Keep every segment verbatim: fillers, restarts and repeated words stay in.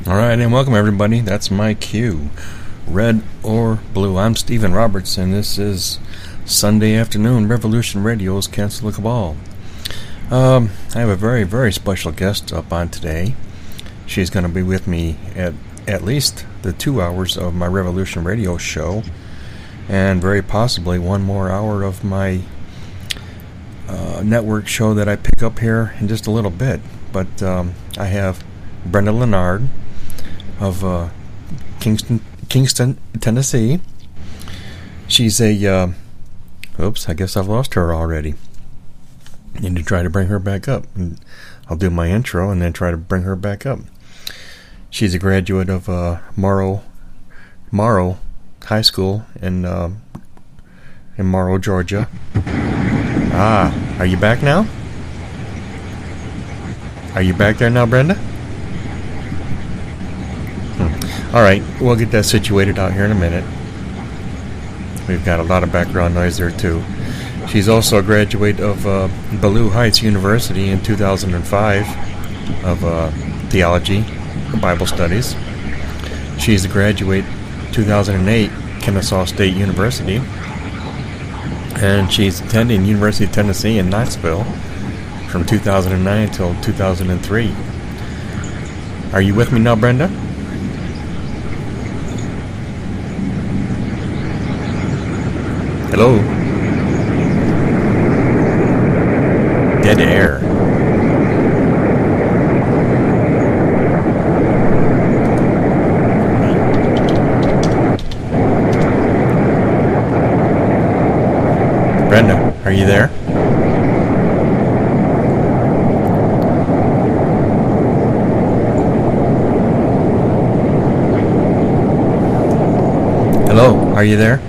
Alright, and welcome everybody. That's my cue. Red or blue. I'm Stephen Roberts, and this is Sunday afternoon Revolution Radio's Cancel the Cabal. Um, I have a very, very special guest up on today. She's going to be with me at at least the two hours of my Revolution Radio show, and very possibly one more hour of my uh, network show that I pick up here in just a little bit. But um, I have Brenda Lennard of uh, Kingston, Kingston, Tennessee. She's a, uh, oops, I guess I've lost her already. Need to try to bring her back up. And I'll do my intro and then try to bring her back up. She's a graduate of uh, Morrow, Morrow High School in uh, in Morrow, Georgia. Ah, are you back now? Are you back there now, Brenda? All right, we'll get that situated out here in a minute. We've got a lot of background noise there, too. She's also a graduate of uh, Ballou Heights University in two thousand five of uh, Theology and Bible Studies. She's a graduate two thousand eight Kennesaw State University. And she's attending University of Tennessee in Knoxville from two thousand nine until two thousand three. Are you with me now, Brenda? Hello? Dead air. Brenda, are you there? Hello, are you there?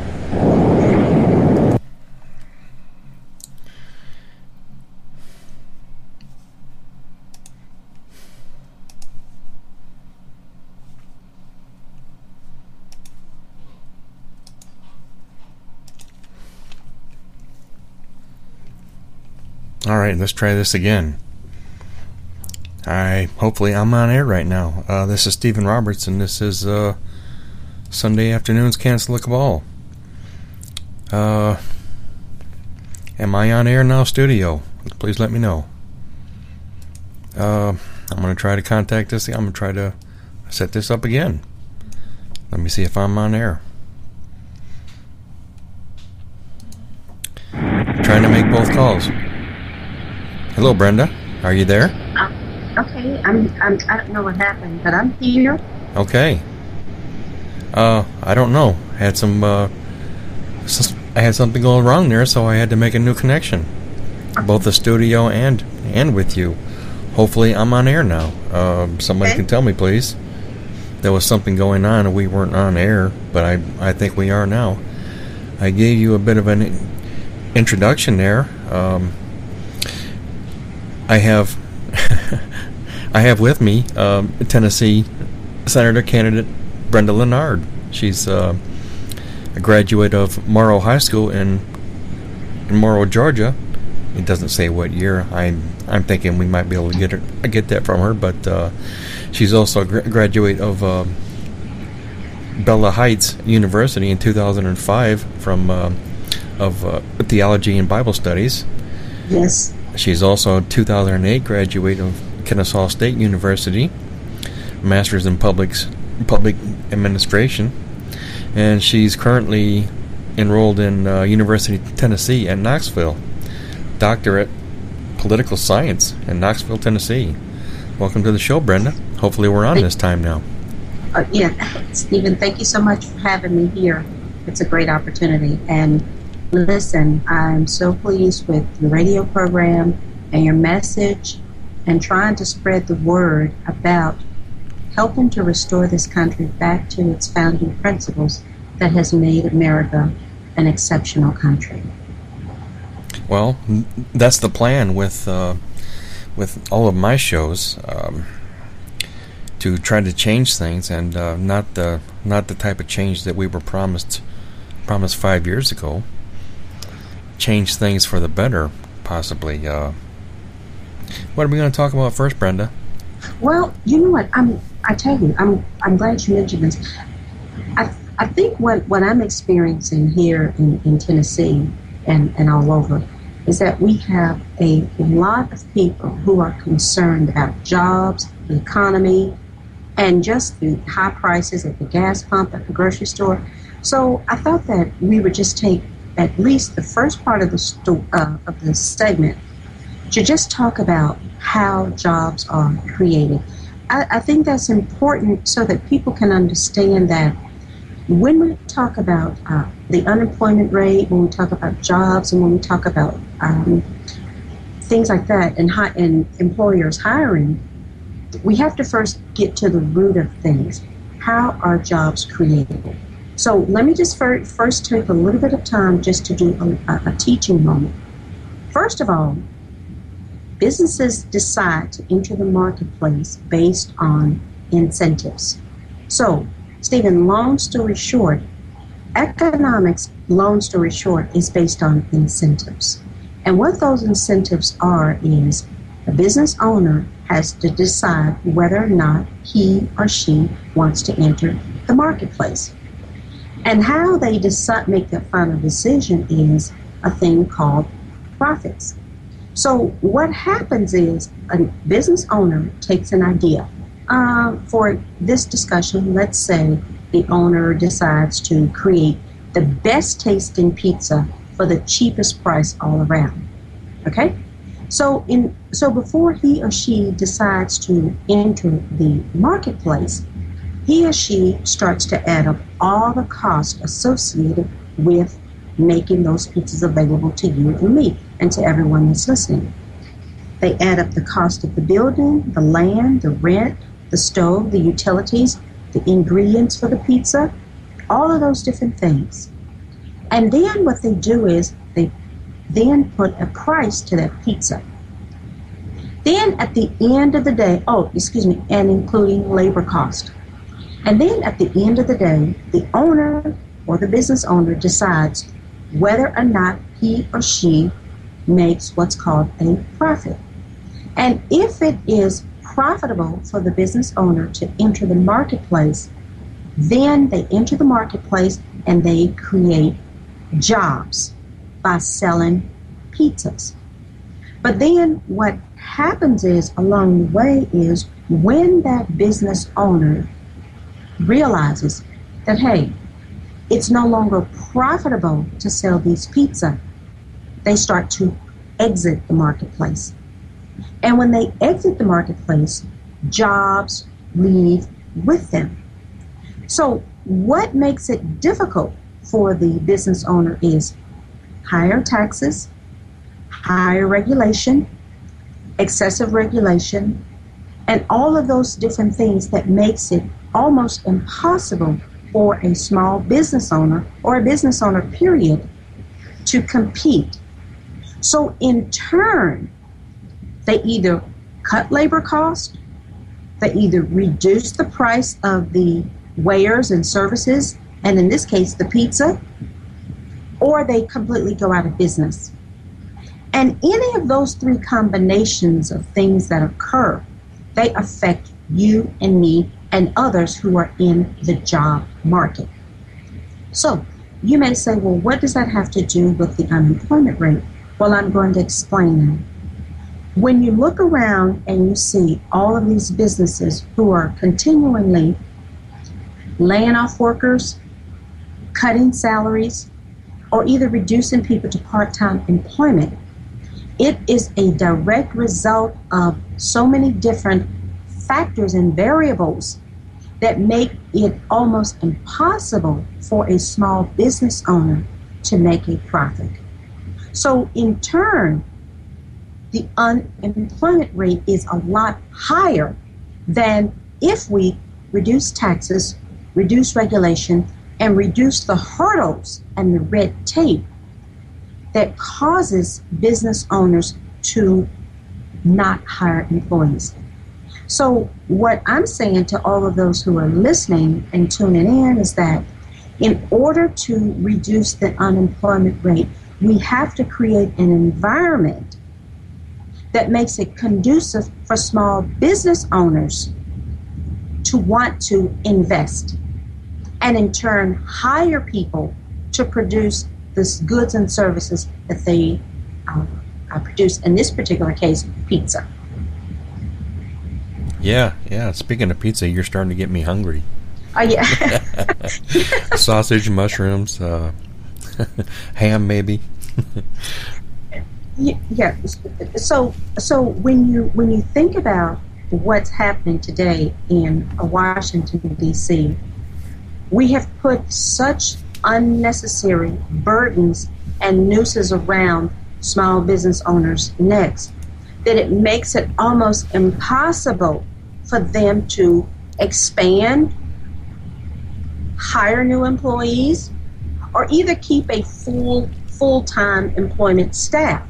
Alright, let's try this again. I hopefully I'm on air right now. Uh, this is Stephen Roberts, and this is uh, Sunday afternoon's Cancel the Cabal. Uh, am I on air now, studio? Please let me know. Uh, I'm going to try to contact this. I'm going to try to set this up again. Let me see if I'm on air. I'm trying to make both calls. Hello, Brenda. Are you there? Uh, okay. I'm, I'm. I don't know what happened, but I'm here. Okay. Uh, I don't know. I had some. Uh, I had something going wrong there, so I had to make a new connection, both the studio and and with you. Hopefully, I'm on air now. Uh, somebody okay. can tell me, please. There was something going on, and we weren't on air, but I I think we are now. I gave you a bit of an introduction there. Um, I have I have with me um, Tennessee Senator candidate Brenda Lennard. She's uh, a graduate of Morrow High School in, in Morrow, Georgia. It doesn't say what year. I'm I'm thinking we might be able to get her, get that from her. But uh, she's also a gra- graduate of uh, Bella Heights University in two thousand five from uh, of uh, Theology and Bible Studies. Yes. She's also a two thousand eight graduate of Kennesaw State University, Master's in Public, Public Administration, and she's currently enrolled in uh, University of Tennessee at Knoxville, Doctorate Political Science in Knoxville, Tennessee. Welcome to the show, Brenda. Hopefully we're on Thank this time now. Uh, yeah, Stephen, thank you so much for having me here. It's a great opportunity. And listen, I'm so pleased with your radio program and your message and trying to spread the word about helping to restore this country back to its founding principles that has made America an exceptional country. Well, that's the plan with uh, with all of my shows, um, to try to change things, and uh, not the not the type of change that we were promised promised five years ago. Change things for the better, possibly. Uh, what are we going to talk about first, Brenda? Well, you know what? I'm I tell you, I'm I'm glad you mentioned this. I I think what, what I'm experiencing here in, in Tennessee and, and all over is that we have a lot of people who are concerned about jobs, the economy, and just the high prices at the gas pump, at the grocery store. So I thought that we would just take at least the first part of the sto- uh, of the segment to just talk about how jobs are created. I, I think that's important so that people can understand that when we talk about uh, the unemployment rate, when we talk about jobs, and when we talk about um, things like that, and, hi- and employers hiring, we have to first get to the root of things. How are jobs created? So let me just fir- first take a little bit of time just to do a, a, a teaching moment. First of all, businesses decide to enter the marketplace based on incentives. So, Stephen, long story short, economics, long story short, is based on incentives. And what those incentives are is the business owner has to decide whether or not he or she wants to enter the marketplace. And how they decide, make that final decision is a thing called profits. So what happens is a business owner takes an idea. Uh, for this discussion, let's say the owner decides to create the best tasting pizza for the cheapest price all around. Okay? So in so before he or she decides to enter the marketplace, he or she starts to add up all the costs associated with making those pizzas available to you and me and to everyone that's listening. They add up the cost of the building, the land, the rent, the stove, the utilities, the ingredients for the pizza, all of those different things. And then what they do is they then put a price to that pizza. Then at the end of the day, oh, excuse me, and including labor cost. And then at the end of the day, the owner or the business owner decides whether or not he or she makes what's called a profit. And if it is profitable for the business owner to enter the marketplace, then they enter the marketplace and they create jobs by selling pizzas. But then what happens is, along the way, is when that business owner realizes that, hey, it's no longer profitable to sell these pizza, they start to exit the marketplace. And when they exit the marketplace, jobs leave with them. So what makes it difficult for the business owner is higher taxes, higher regulation, excessive regulation, and all of those different things that makes it almost impossible for a small business owner or a business owner, period, to compete. So in turn, they either cut labor costs, they either reduce the price of the wares and services, and in this case, the pizza, or they completely go out of business. And any of those three combinations of things that occur, they affect you and me and others who are in the job market. So you may say, well, what does that have to do with the unemployment rate? Well, I'm going to explain that. When you look around and you see all of these businesses who are continually laying off workers, cutting salaries, or either reducing people to part-time employment, it is a direct result of so many different factors and variables that make it almost impossible for a small business owner to make a profit. So in turn, the unemployment rate is a lot higher than if we reduce taxes, reduce regulation, and reduce the hurdles and the red tape that causes business owners to not hire employees. So what I'm saying to all of those who are listening and tuning in is that in order to reduce the unemployment rate, we have to create an environment that makes it conducive for small business owners to want to invest and in turn hire people to produce the goods and services that they uh, uh, produce. In this particular case, pizza. Yeah, yeah. Speaking of pizza, you're starting to get me hungry. Oh, yeah. Sausage, mushrooms, uh, ham, maybe. yeah, yeah. So, so when you when you think about what's happening today in Washington, D C, we have put such unnecessary burdens and nooses around small business owners' necks that it makes it almost impossible for them to expand, hire new employees, or either keep a full full-time employment staff.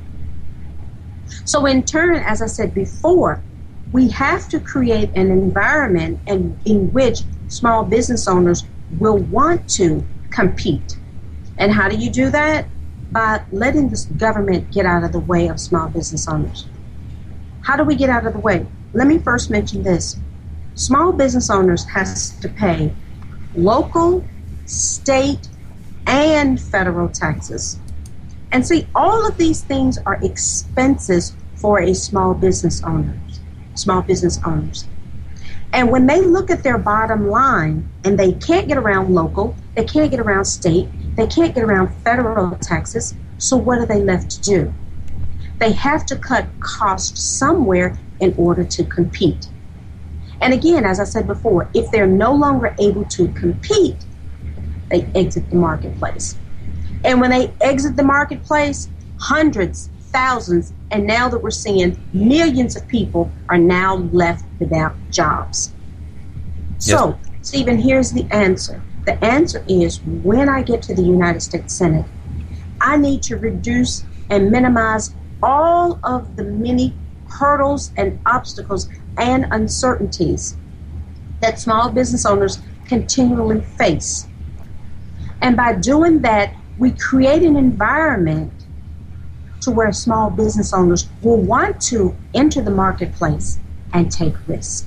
So in turn, as I said before, we have to create an environment in, in which small business owners will want to compete. And how do you do that? By letting the government get out of the way of small business owners. How do we get out of the way? Let me first mention this. Small business owners has to pay local, state, and federal taxes. And see, all of these things are expenses for a small business owner, small business owners. And when they look at their bottom line and they can't get around local, they can't get around state, they can't get around federal taxes, so what are they left to do? They have to cut costs somewhere in order to compete. And again, as I said before, if they're no longer able to compete, they exit the marketplace. And when they exit the marketplace, hundreds, thousands, and now that we're seeing millions of people are now left without jobs. Yes. So, Stephen, here's the answer. The answer is when I get to the United States Senate, I need to reduce and minimize all of the many hurdles and obstacles and uncertainties that small business owners continually face. And by doing that, we create an environment to where small business owners will want to enter the marketplace and take risk.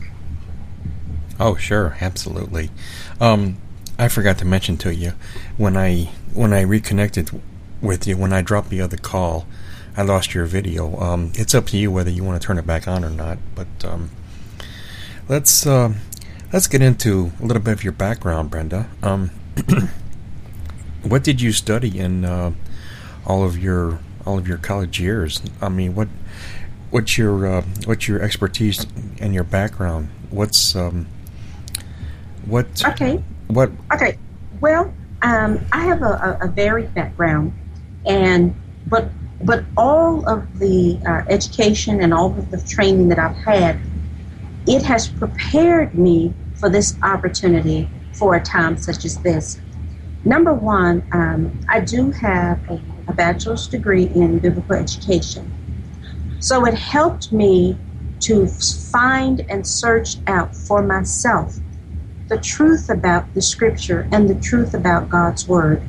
Oh, sure, absolutely. Um, I forgot to mention to you, when I when I reconnected with you, when I dropped the other call, I lost your video. Um, it's up to you whether you want to turn it back on or not. But um, let's uh, let's get into a little bit of your background, Brenda. Um, what did you study in uh, all of your all of your college years? I mean, what what's your uh, what's your expertise and your background? What's um, what? Okay. What? Okay. Well, um, I have a, a, a varied background, and but but all of the uh, education and all of the training that I've had, it has prepared me for this opportunity for a time such as this. Number one, um, I do have a, a bachelor's degree in biblical education. So it helped me to find and search out for myself the truth about the scripture and the truth about God's word.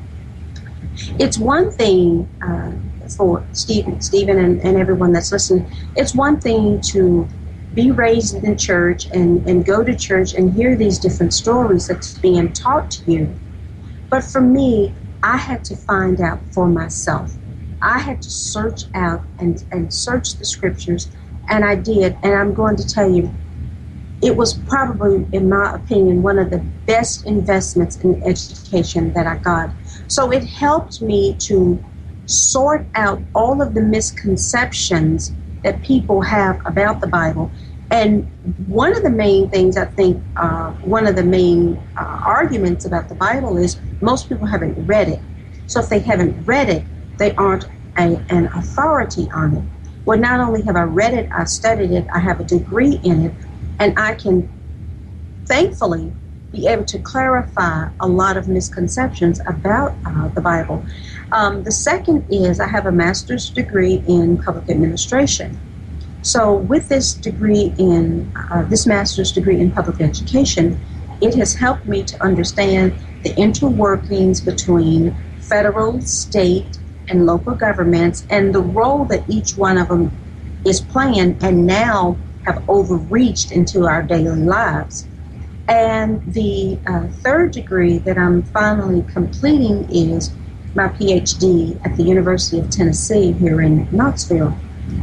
It's one thing uh, for Stephen, Stephen and, and everyone that's listening, it's one thing to be raised in church and, and go to church and hear these different stories that's being taught to you. But for me, I had to find out for myself. I had to search out and, and search the scriptures, and I did. And I'm going to tell you, it was probably, in my opinion, one of the best investments in education that I got. So it helped me to sort out all of the misconceptions that people have about the Bible. And one of the main things, I think, uh, one of the main uh, arguments about the Bible is most people haven't read it. So if they haven't read it, they aren't a, an authority on it. Well, not only have I read it, I studied it, I have a degree in it, and I can thankfully be able to clarify a lot of misconceptions about uh, the Bible. Um, the second is I have a master's degree in public administration. So with this degree in, uh, this master's degree in public education, it has helped me to understand the interworkings between federal, state, and local governments and the role that each one of them is playing and now have overreached into our daily lives. And the uh, third degree that I'm finally completing is my P H D at the University of Tennessee here in Knoxville.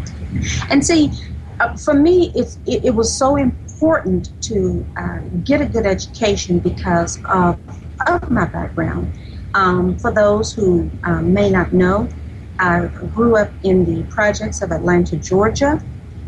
And see, uh, for me, it's, it, it was so important to uh, get a good education because of, of my background. Um, for those who um, may not know, I grew up in the projects of Atlanta, Georgia.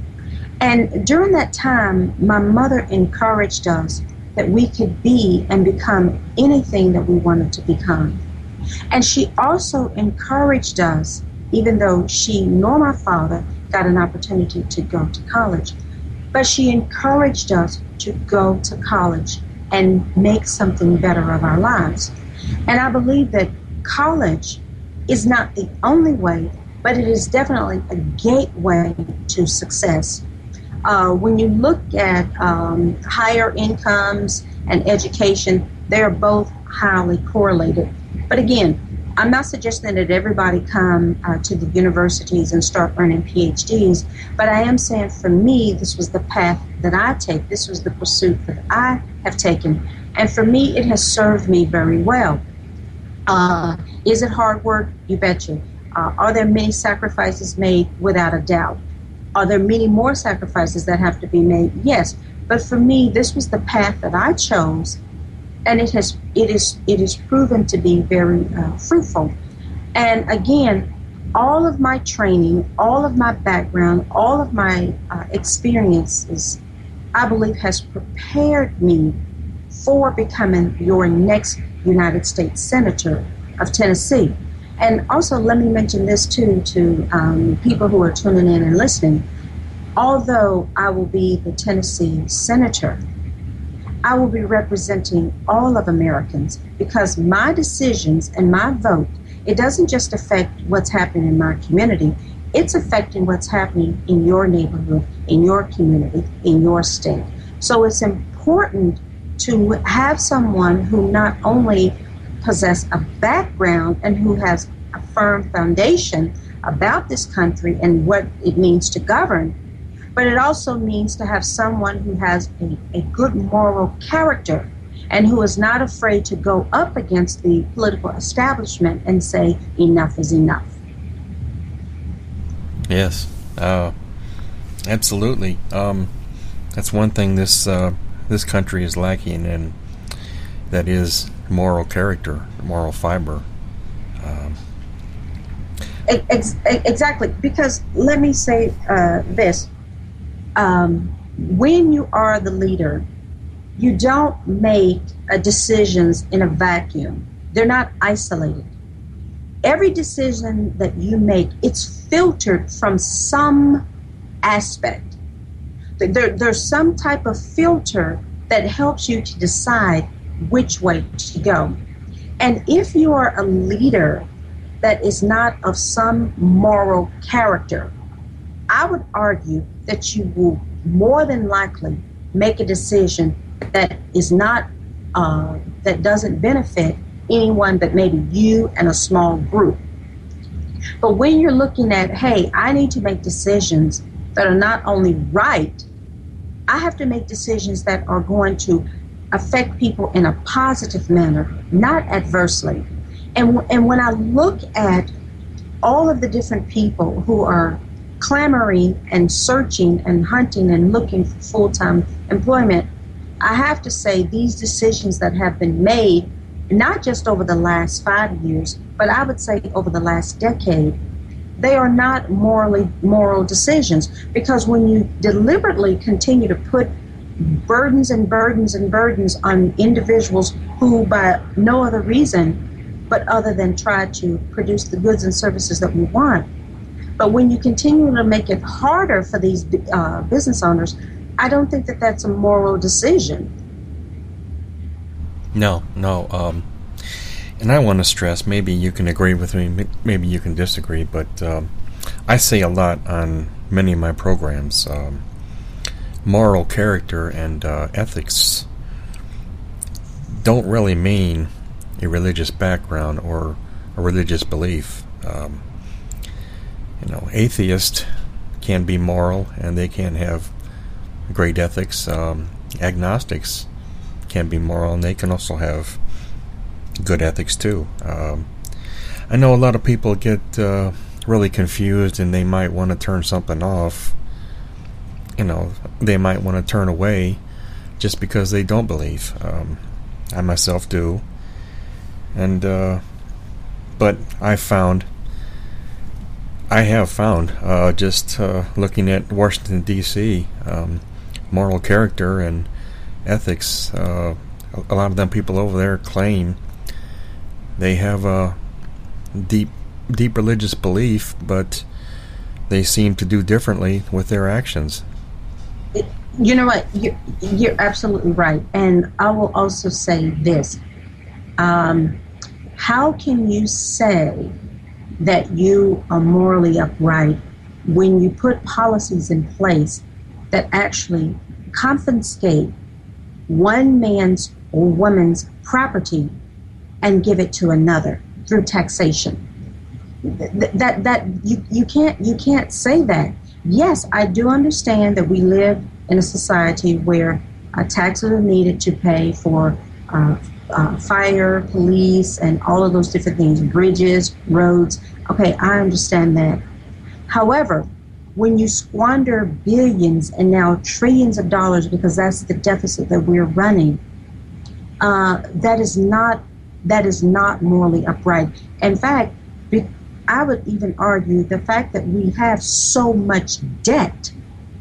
And during that time, my mother encouraged us that we could be and become anything that we wanted to become. And she also encouraged us, even though she nor my father got an opportunity to go to college, but she encouraged us to go to college and make something better of our lives. And I believe that college is not the only way, but it is definitely a gateway to success. Uh, when you look at um, higher incomes and education, they are both highly correlated. But again, I'm not suggesting that everybody come uh, to the universities and start earning P H Ds, but I am saying for me, this was the path that I take. This was the pursuit that I have taken. And for me, it has served me very well. Uh, is it hard work? You betcha. Uh, are there many sacrifices made? Without a doubt. Are there many more sacrifices that have to be made? Yes. But for me, this was the path that I chose. And it has it is it is proven to be very uh, fruitful. And again, all of my training, all of my background, all of my uh, experiences, I believe, has prepared me for becoming your next United States Senator of Tennessee. And also, let me mention this too to um, people who are tuning in and listening. Although I will be the Tennessee Senator, I will be representing all of Americans because my decisions and my vote, it doesn't just affect what's happening in my community, it's affecting what's happening in your neighborhood, in your community, in your state. So it's important to have someone who not only possess a background and who has a firm foundation about this country and what it means to govern, but it also means to have someone who has a, a good moral character and who is not afraid to go up against the political establishment and say enough is enough. Yes, uh, absolutely. Um, that's one thing this uh, this country is lacking, and that is moral character, moral fiber. Um, Ex- exactly, because let me say uh, this. Um, when you are the leader, you don't make uh, decisions in a vacuum. They're not isolated. Every decision that you make, it's filtered from some aspect. There, there's some type of filter that helps you to decide which way to go. And if you are a leader that is not of some moral character, I would argue that you will more than likely make a decision that is not, uh, that doesn't benefit anyone but maybe you and a small group. But when you're looking at, hey, I need to make decisions that are not only right, I have to make decisions that are going to affect people in a positive manner, not adversely. And, and when I look at all of the different people who are clamoring and searching and hunting and looking for full-time employment, I have to say these decisions that have been made, not just over the last five years, but I would say over the last decade, they are not morally moral decisions, because when you deliberately continue to put burdens and burdens and burdens on individuals who by no other reason but other than try to produce the goods and services that we want, but when you continue to make it harder for these uh, business owners, I don't think that that's a moral decision. No, no. Um, and I want to stress, maybe you can agree with me, maybe you can disagree, but um, I say a lot on many of my programs. Um, moral character and uh, ethics don't really mean a religious background or a religious belief. Um, you know, atheists can be moral and they can have great ethics. Um, agnostics can be moral, and they can also have good ethics too. Um, I know a lot of people get uh, really confused, and they might want to turn something off. You know, they might want to turn away just because they don't believe. Um, I myself do, and uh, but I found, I have found, uh, just uh, looking at Washington D C, um, moral character and ethics. Uh, a lot of them people over there claim they have a deep, deep religious belief, but they seem to do differently with their actions. You know what? You're, you're absolutely right. And I will also say this. Um, how can you say that you are morally upright when you put policies in place that actually confiscate one man's or woman's property and give it to another through taxation? That, that, that you, you can't, you can't say that. Yes, I do understand that we live in a society where uh, taxes are needed to pay for uh, uh, fire, police, and all of those different things, bridges, roads. Okay, I understand that. However, when you squander billions and now trillions of dollars, because that's the deficit that we're running, uh, that is not that is not morally upright. In fact, be- I would even argue the fact that we have so much debt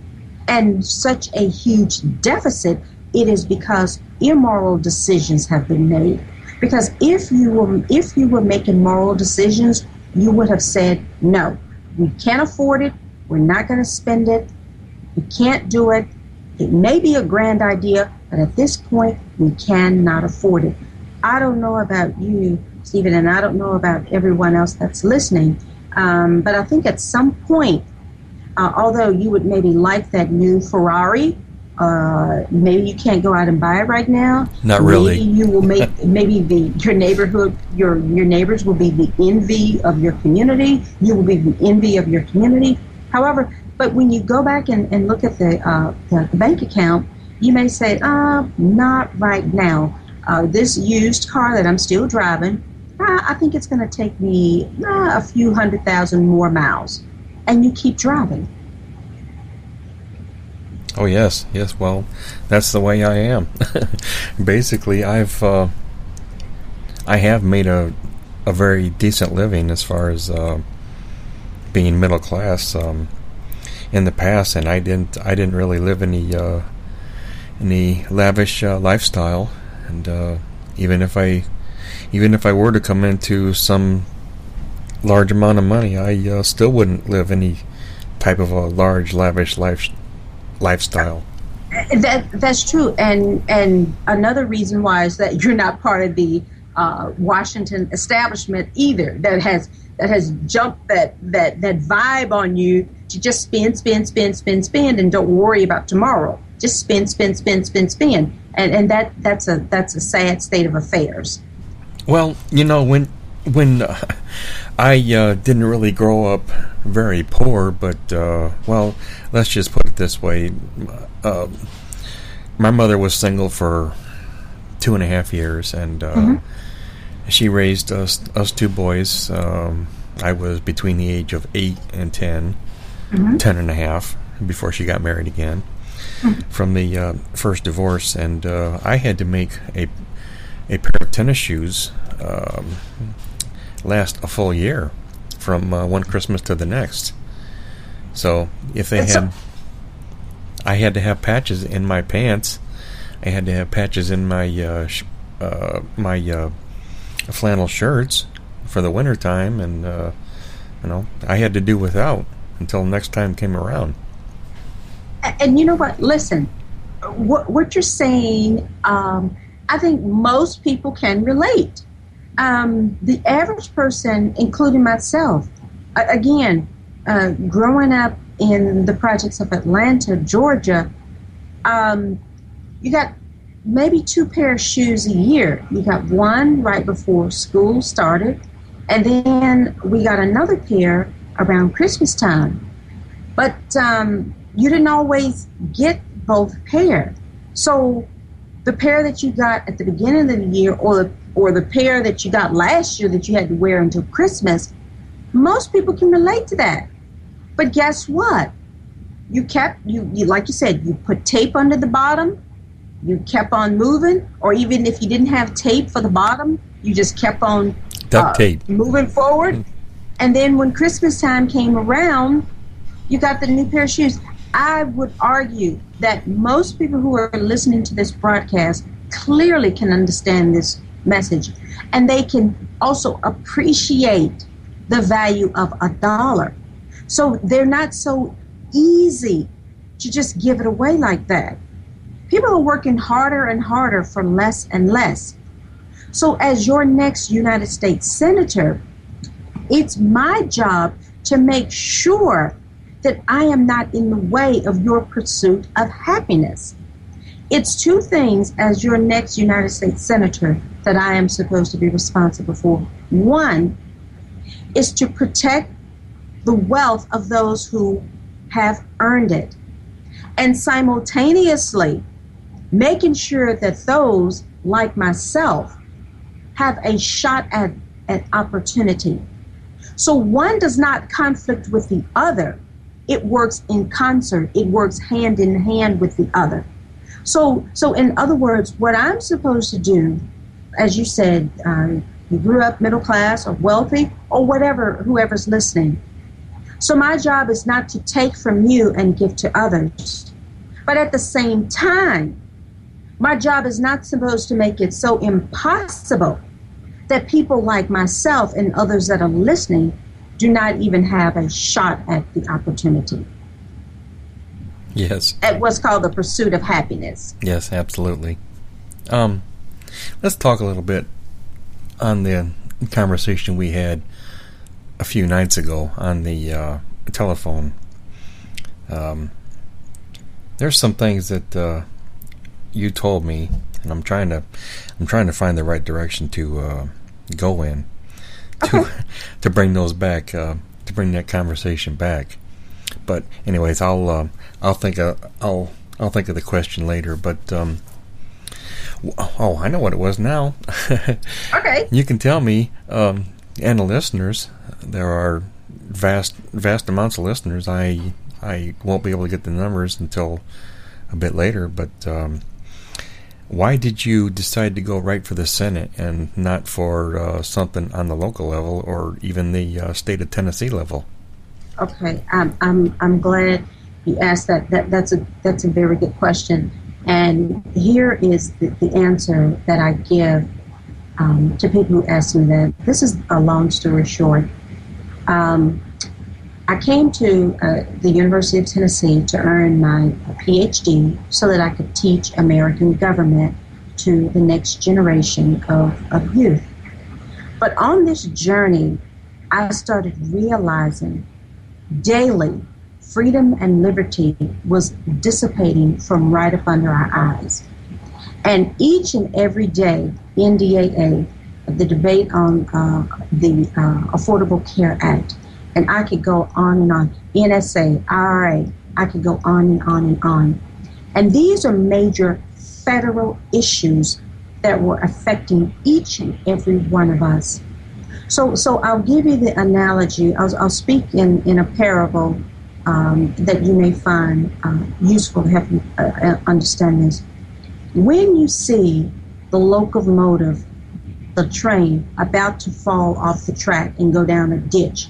and such a huge deficit, it is because immoral decisions have been made. Because if you were if you were making moral decisions, you would have said, no, we can't afford it, we're not going to spend it, we can't do it. It may be a grand idea, but at this point, we cannot afford it. I don't know about you, Stephen, and I don't know about everyone else that's listening, um, but I think at some point, Uh, although you would maybe like that new Ferrari, uh, maybe you can't go out and buy it right now. Not really. Maybe you will make maybe the your neighborhood your your neighbors will be the envy of your community. You will be the envy of your community. However, but when you go back and, and look at the, uh, the the bank account, you may say, uh, not right now. Uh, this used car that I'm still driving, uh, I think it's going to take me uh, a few hundred thousand more miles. And you keep driving. Oh yes, yes. Well, that's the way I am. Basically, I've uh, I have made a a very decent living as far as uh, being middle class um, in the past, and I didn't I didn't really live any uh, any lavish uh, lifestyle. And uh, even if I even if I were to come into some large amount of money, I uh, still wouldn't live any type of a large, lavish life lifestyle. That that's true, and and another reason why is that you're not part of the uh, Washington establishment either. That has that has jumped that that that vibe on you to just spend, spend, spend, spend, spend, and don't worry about tomorrow. Just spend, spend, spend, spend, spend, and and that that's a that's a sad state of affairs. Well, you know when. When uh, I uh, didn't really grow up very poor, but, uh, well, let's just put it this way. Uh, my mother was single for two and a half years, and uh, mm-hmm. she raised us, us two boys. Um, I was between the age of eight and ten, mm-hmm. ten and a half, before she got married again, mm-hmm. from the uh, first divorce, and uh, I had to make a, a pair of tennis shoes um, last a full year from uh, one Christmas to the next. So if they That's had, a- I had to have patches in my pants. I had to have patches in my uh, sh- uh, my uh, flannel shirts for the winter time, and uh, you know I had to do without until next time came around. And you know what? Listen, what what you're saying, um, I think most people can relate. Um, the average person, including myself, uh, again, uh, growing up in the projects of Atlanta, Georgia, um, you got maybe two pair of shoes a year. You got one right before school started, and then we got another pair around Christmas time. But um, you didn't always get both pairs. So the pair that you got at the beginning of the year, or the, or the pair that you got last year that you had to wear until Christmas, most people can relate to that. But guess what? You kept, you, you like you said, you put tape under the bottom, you kept on moving, or even if you didn't have tape for the bottom, you just kept on duct tape uh, moving forward. And then when Christmas time came around, you got the new pair of shoes. I would argue that most people who are listening to this broadcast clearly can understand this message, and they can also appreciate the value of a dollar. So they're not so easy to just give it away like that. People are working harder and harder for less and less. So as your next United States Senator, it's my job to make sure that I am not in the way of your pursuit of happiness. It's two things as your next United States Senator that I am supposed to be responsible for. One is to protect the wealth of those who have earned it, and simultaneously making sure that those like myself have a shot at an opportunity. So one does not conflict with the other. It works in concert. It works hand in hand with the other. So, so in other words, what I'm supposed to do, as you said, um, you grew up middle class or wealthy or whatever, whoever's listening. So my job is not to take from you and give to others. But at the same time, my job is not supposed to make it so impossible that people like myself and others that are listening do not even have a shot at the opportunity. Yes. At what's called the pursuit of happiness. Yes, absolutely. Um, let's talk a little bit on the conversation we had a few nights ago on the uh, telephone. Um, there's some things that uh, you told me, and I'm trying to, I'm trying to find the right direction to uh, go in to Okay. to bring those back, uh, to bring that conversation back. But anyways, I'll uh, I'll think of, I'll I'll think of the question later. But um, oh, I know what it was now. Okay. You can tell me, um, and the listeners. There are vast vast amounts of listeners. I I won't be able to get the numbers until a bit later. But um, why did you decide to go right for the Senate and not for uh, something on the local level or even the uh, state of Tennessee level? Okay, I'm I'm I'm glad you asked that. That that's a that's a very good question, and here is the, the answer that I give um, to people who ask me that. This is a long story short. Um, I came to uh, the University of Tennessee to earn my P H D so that I could teach American government to the next generation of, of youth. But on this journey, I started realizing daily freedom and liberty was dissipating from right up under our eyes. And each and every day, N D A A, the debate on uh, the uh, Affordable Care Act, and I could go on and on, N S A, I R A, I could go on and on and on. And these are major federal issues that were affecting each and every one of us. So so I'll give you the analogy. I'll, I'll speak in, in a parable um, that you may find uh, useful to help you uh, understand this. When you see the locomotive, the train, about to fall off the track and go down a ditch,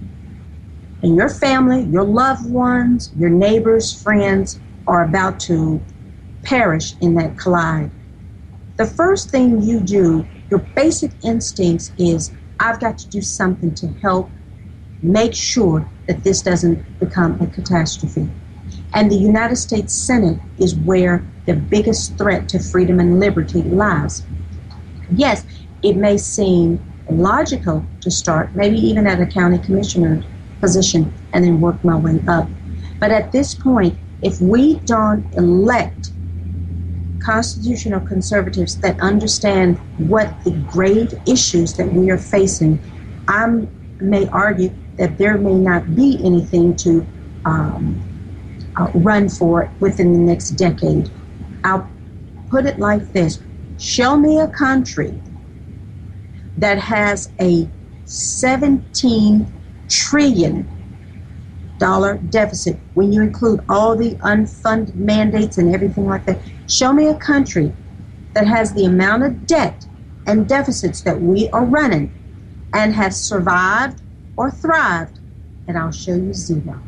and your family, your loved ones, your neighbors, friends are about to perish in that collide, the first thing you do, your basic instincts is, I've got to do something to help make sure that this doesn't become a catastrophe. And the United States Senate is where the biggest threat to freedom and liberty lies. Yes, it may seem logical to start, maybe even at a county commissioner position, and then work my way up. But at this point, if we don't elect constitutional conservatives that understand what the grave issues that we are facing, I may argue that there may not be anything to um, uh, run for within the next decade. I'll put it like this. Show me a country that has a seventeen trillion dollar deficit when you include all the unfunded mandates and everything like that. Show me a country that has the amount of debt and deficits that we are running and has survived or thrived, and I'll show you zero.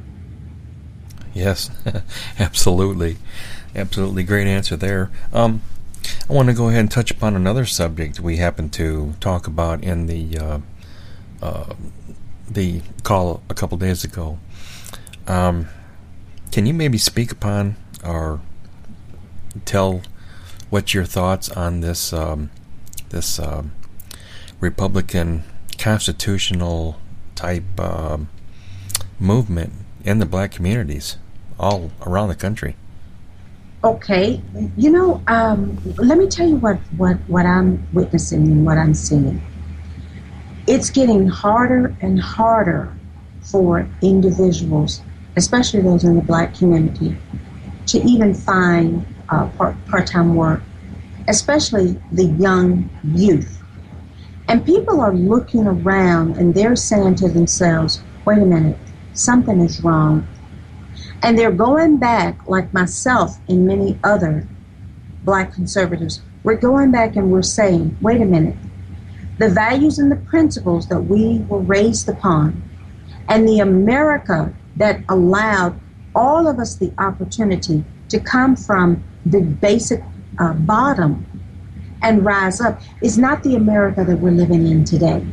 Yes, absolutely. Absolutely great answer there. Um, I want to go ahead and touch upon another subject we happened to talk about in the uh, uh, the call a couple days ago. Um, can you maybe speak upon or tell what your thoughts on this um, this uh, Republican constitutional type uh, movement in the black communities all around the country? Okay, you know, um, let me tell you what, what, what I'm witnessing and what I'm seeing. It's getting harder and harder for individuals, especially those in the black community, to even find uh, part, part-time work, especially the young youth. And people are looking around and they're saying to themselves, wait a minute, something is wrong. And they're going back, like myself and many other black conservatives, we're going back and we're saying, wait a minute, the values and the principles that we were raised upon and the America that allowed all of us the opportunity to come from the basic uh, bottom and rise up is not the America that we're living in today.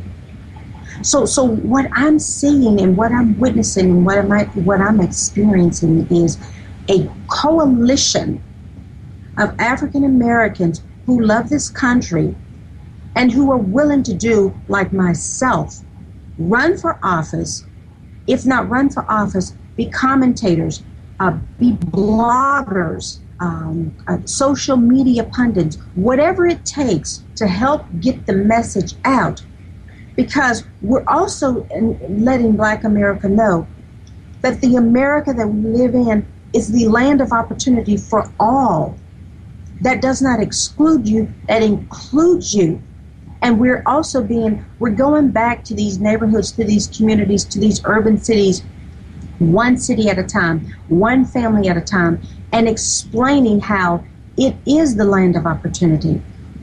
So, so what I'm seeing and what I'm witnessing and what am I, what I'm experiencing is a coalition of African Americans who love this country and who are willing to do like myself, run for office, if not run for office, be commentators, uh, be bloggers, um, uh, social media pundits, whatever it takes to help get the message out. Because we're also letting Black America know that the America that we live in is the land of opportunity for all. That does not exclude you, that includes you. And we're also being, we're going back to these neighborhoods, to these communities, to these urban cities, one city at a time, one family at a time, and explaining how it is the land of opportunity.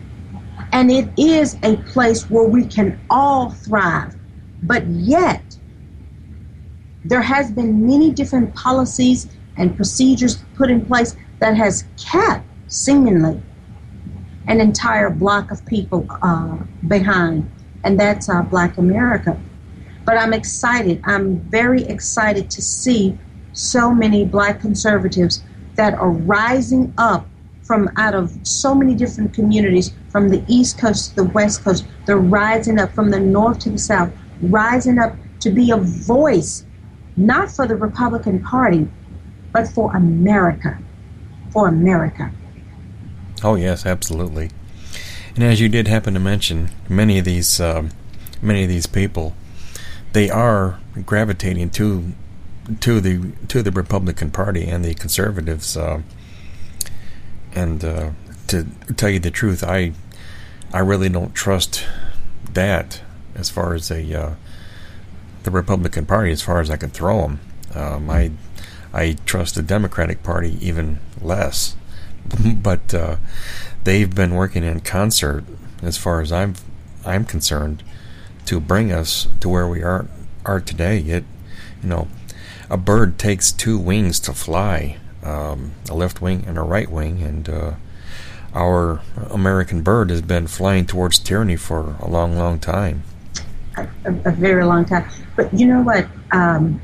And it is a place where we can all thrive. But yet, there has been many different policies and procedures put in place that has kept, seemingly, an entire block of people uh, behind. And that's uh, Black America. But I'm excited. I'm very excited to see so many Black conservatives that are rising up from out of so many different communities, from the East Coast to the West Coast. They're rising up from the North to the South, rising up to be a voice, not for the Republican Party, but for America, for America. Oh, yes, absolutely. And as you did happen to mention, many of these, um, many of these people, they are gravitating to to the to the Republican Party and the conservatives. Uh, And uh, to tell you the truth, I I really don't trust that as far as a uh, the Republican Party, as far as I can throw them. Um, I I trust the Democratic Party even less. But uh, they've been working in concert, as far as I'm I'm concerned, to bring us to where we are are today. It you know, a bird takes two wings to fly. Um, a left wing and a right wing, and uh, our American bird has been flying towards tyranny for a long, long time. A, a very long time. But you know what? Um,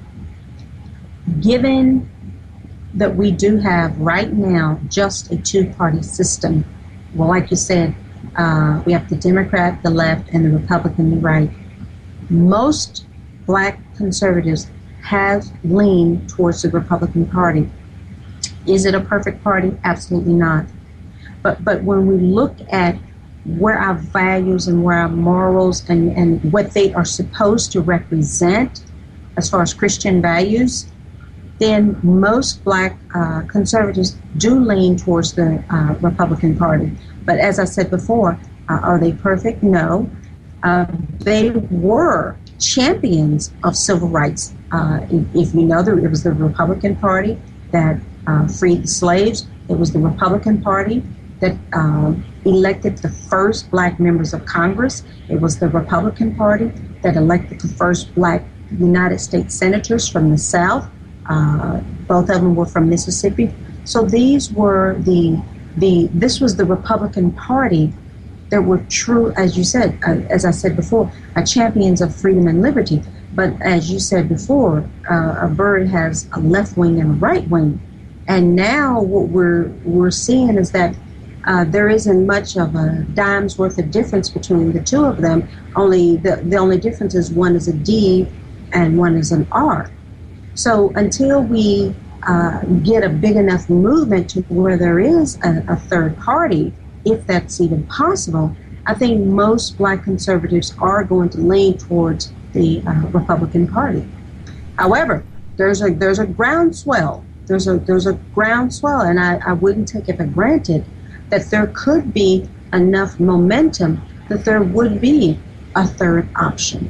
given that we do have right now just a two-party system, well, like you said, uh, we have the Democrat, the left, and the Republican, the right. Most Black conservatives have leaned towards the Republican Party. Is it a perfect party? Absolutely not. But but when we look at where our values and where our morals and, and what they are supposed to represent as far as Christian values, then most black uh, conservatives do lean towards the uh, Republican Party. But as I said before, uh, are they perfect? No. Uh, they were champions of civil rights. Uh, if, if you know, that it was the Republican Party that uh, freed the slaves. It was the Republican Party that uh, elected the first black members of Congress. It was the Republican Party that elected the first black United States senators from the South. Uh, both of them were from Mississippi. So these were the the this was the Republican Party that were true, as you said, uh, as I said before, uh, champions of freedom and liberty. But as you said before, uh, a bird has a left wing and a right wing, and now what we're we're seeing is that uh, there isn't much of a dime's worth of difference between the two of them. Only the the only difference is one is a D and one is an R. So until we uh, get a big enough movement to where there is a, a third party, if that's even possible, I think most black conservatives are going to lean towards the uh, Republican Party. However, there's a there's a groundswell. There's a there's a groundswell, and I, I wouldn't take it for granted that there could be enough momentum that there would be a third option.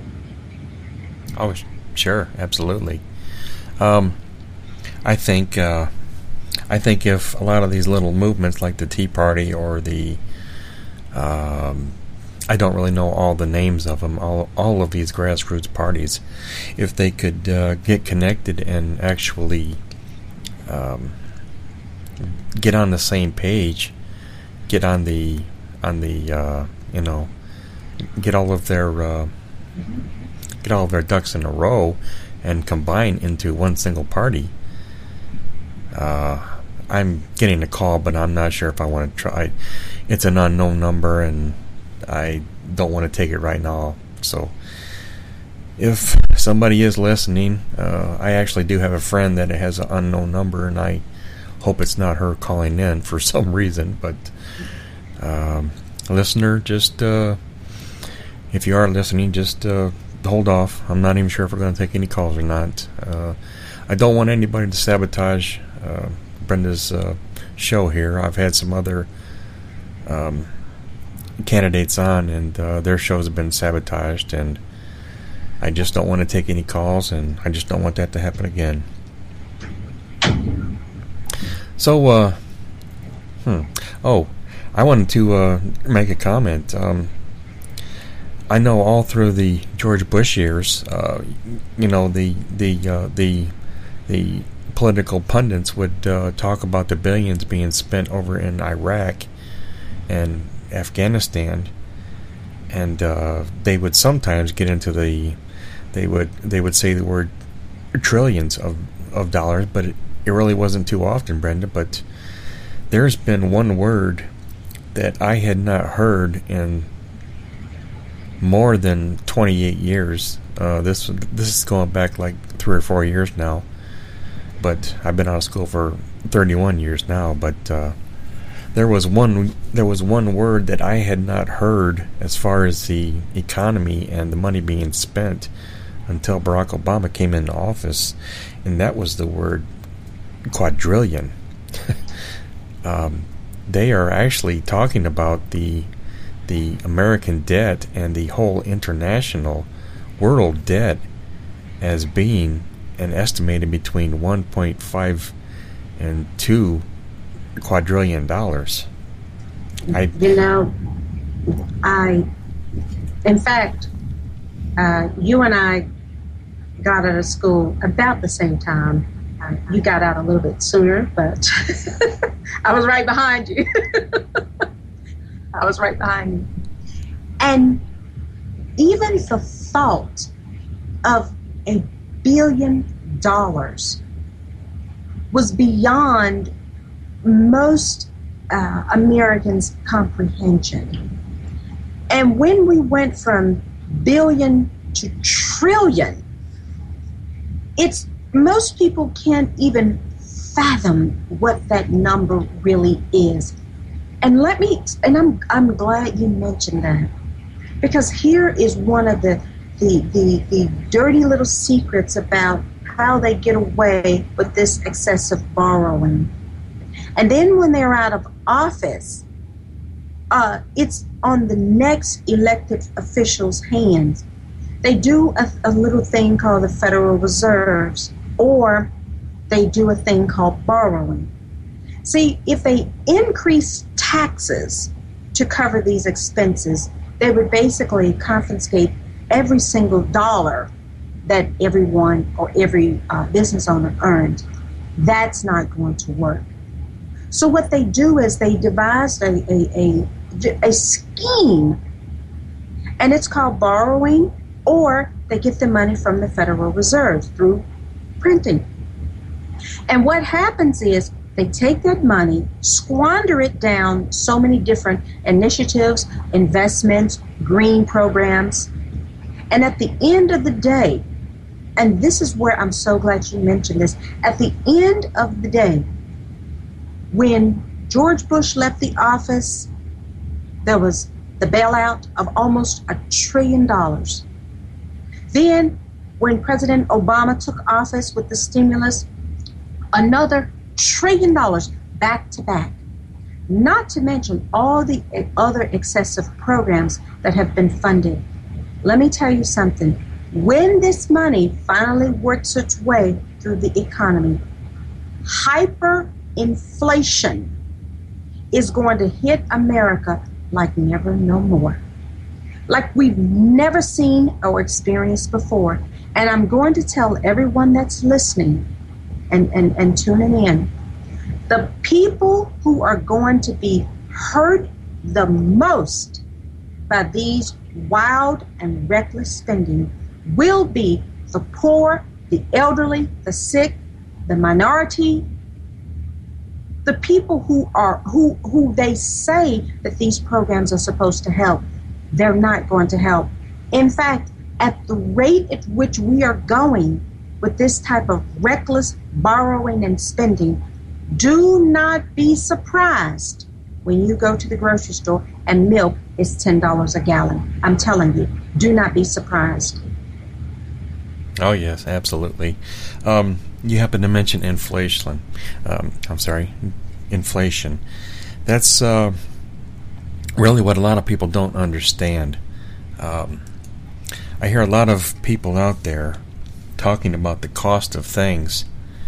Oh, sure, absolutely. Um, I think uh, I think if a lot of these little movements like the Tea Party or the um, I don't really know all the names of them, all all of these grassroots parties, if they could uh, get connected and actually um, get on the same page, get on the on the uh, you know get all of their uh, get all of their ducks in a row and combine into one single party. Uh, I'm getting a call, but I'm not sure if I want to try. It's an unknown number, and I don't want to take it right now. So if somebody is listening, uh, I actually do have a friend that has an unknown number, and I hope it's not her calling in for some reason. But um, listener, just uh, if you are listening, just uh, hold off. I'm not even sure if we're going to take any calls or not. Uh, I don't want anybody to sabotage uh, Brenda's uh, show here. I've had some other um, candidates on, and uh, their shows have been sabotaged, and I just don't want to take any calls, and I just don't want that to happen again. So, uh, hmm. Oh, I wanted to uh, make a comment. Um, I know all through the George Bush years, uh, you know, the the uh, the the political pundits would uh, talk about the billions being spent over in Iraq and Afghanistan, and uh, they would sometimes get into the they would they would say the word trillions of of dollars, but it, it really wasn't too often, Brenda. But there's been one word that I had not heard in more than twenty-eight years. Uh, this this is going back like three or four years now. But I've been out of school for thirty-one years now. But uh, there was one there was one word that I had not heard as far as the economy and the money being spent until Barack Obama came into office, and that was the word quadrillion. um, they are actually talking about the the American debt and the whole international world debt as being an estimated between one point five and two quadrillion dollars. I, you know, I, in fact, uh, you and I got out of school about the same time. Uh, you got out a little bit sooner, but I was right behind you. I was right behind you. And even the thought of a billion dollars was beyond most uh, Americans' comprehension. And when we went from billion to trillion, it's most people can't even fathom what that number really is. And let me, and I'm I'm glad you mentioned that, because here is one of the the the, the dirty little secrets about how they get away with this excessive borrowing. And then when they're out of office, uh, it's on the next elected official's hands. They do a, a little thing called the Federal Reserves, or they do a thing called borrowing. See, if they increase taxes to cover these expenses, they would basically confiscate every single dollar that everyone or every uh, business owner earned. That's not going to work. So what they do is they devised a, a, a, a scheme, and it's called borrowing, or they get the money from the Federal Reserve through printing. And what happens is they take that money, squander it down so many different initiatives, investments, green programs, and at the end of the day, and this is where I'm so glad you mentioned this, at the end of the day, when George Bush left the office, there was the bailout of almost a trillion dollars. Then, when President Obama took office with the stimulus, another trillion dollars back to back. Not to mention all the other excessive programs that have been funded. Let me tell you something. When this money finally works its way through the economy, hyperinflation is going to hit America like never no more. Like we've never seen or experienced before. And I'm going to tell everyone that's listening and, and, and tuning in, the people who are going to be hurt the most by these wild and reckless spending will be the poor, the elderly, the sick, the minority, the people who are who who they say that these programs are supposed to help. They're not going to help. In fact, at the rate at which we are going with this type of reckless borrowing and spending, do not be surprised when you go to the grocery store and milk is ten dollars a gallon. I'm telling you, do not be surprised. Oh, yes, absolutely. Um, you happen to mention inflation. Um, I'm sorry, inflation. That's uh, really what a lot of people don't understand. Um, I hear a lot of people out there talking about the cost of things,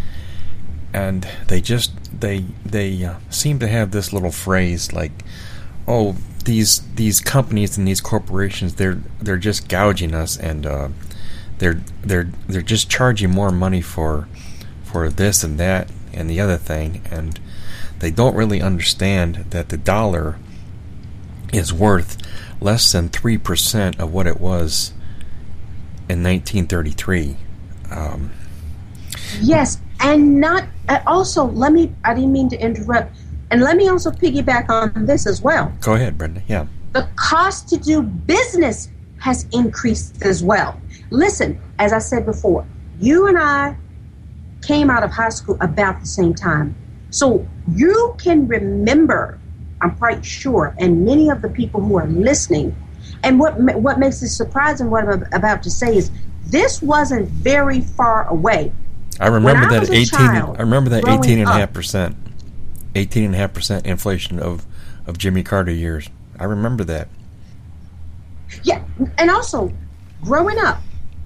and they just they they uh, seem to have this little phrase like, "Oh, these these companies and these corporations, they're they're just gouging us, and uh, they're they're they're just charging more money for for this and that and the other thing," and they don't really understand that the dollar is worth less than three percent of what it was in nineteen thirty-three. Um, yes, and not uh, also. Let me. I didn't mean to interrupt, and let me also piggyback on this as well. Go ahead, Brenda. Yeah. The cost to do business has increased as well. Listen, as I said before, you and I came out of high school about the same time, so you can remember. I'm quite sure, and many of the people who are listening, and what what makes it surprising, what I'm about to say is, this wasn't very far away. I remember I that eighteen. Child, I remember that eighteen and a half up, percent, eighteen and a half percent inflation of of Jimmy Carter years. I remember that. Yeah, and also growing up,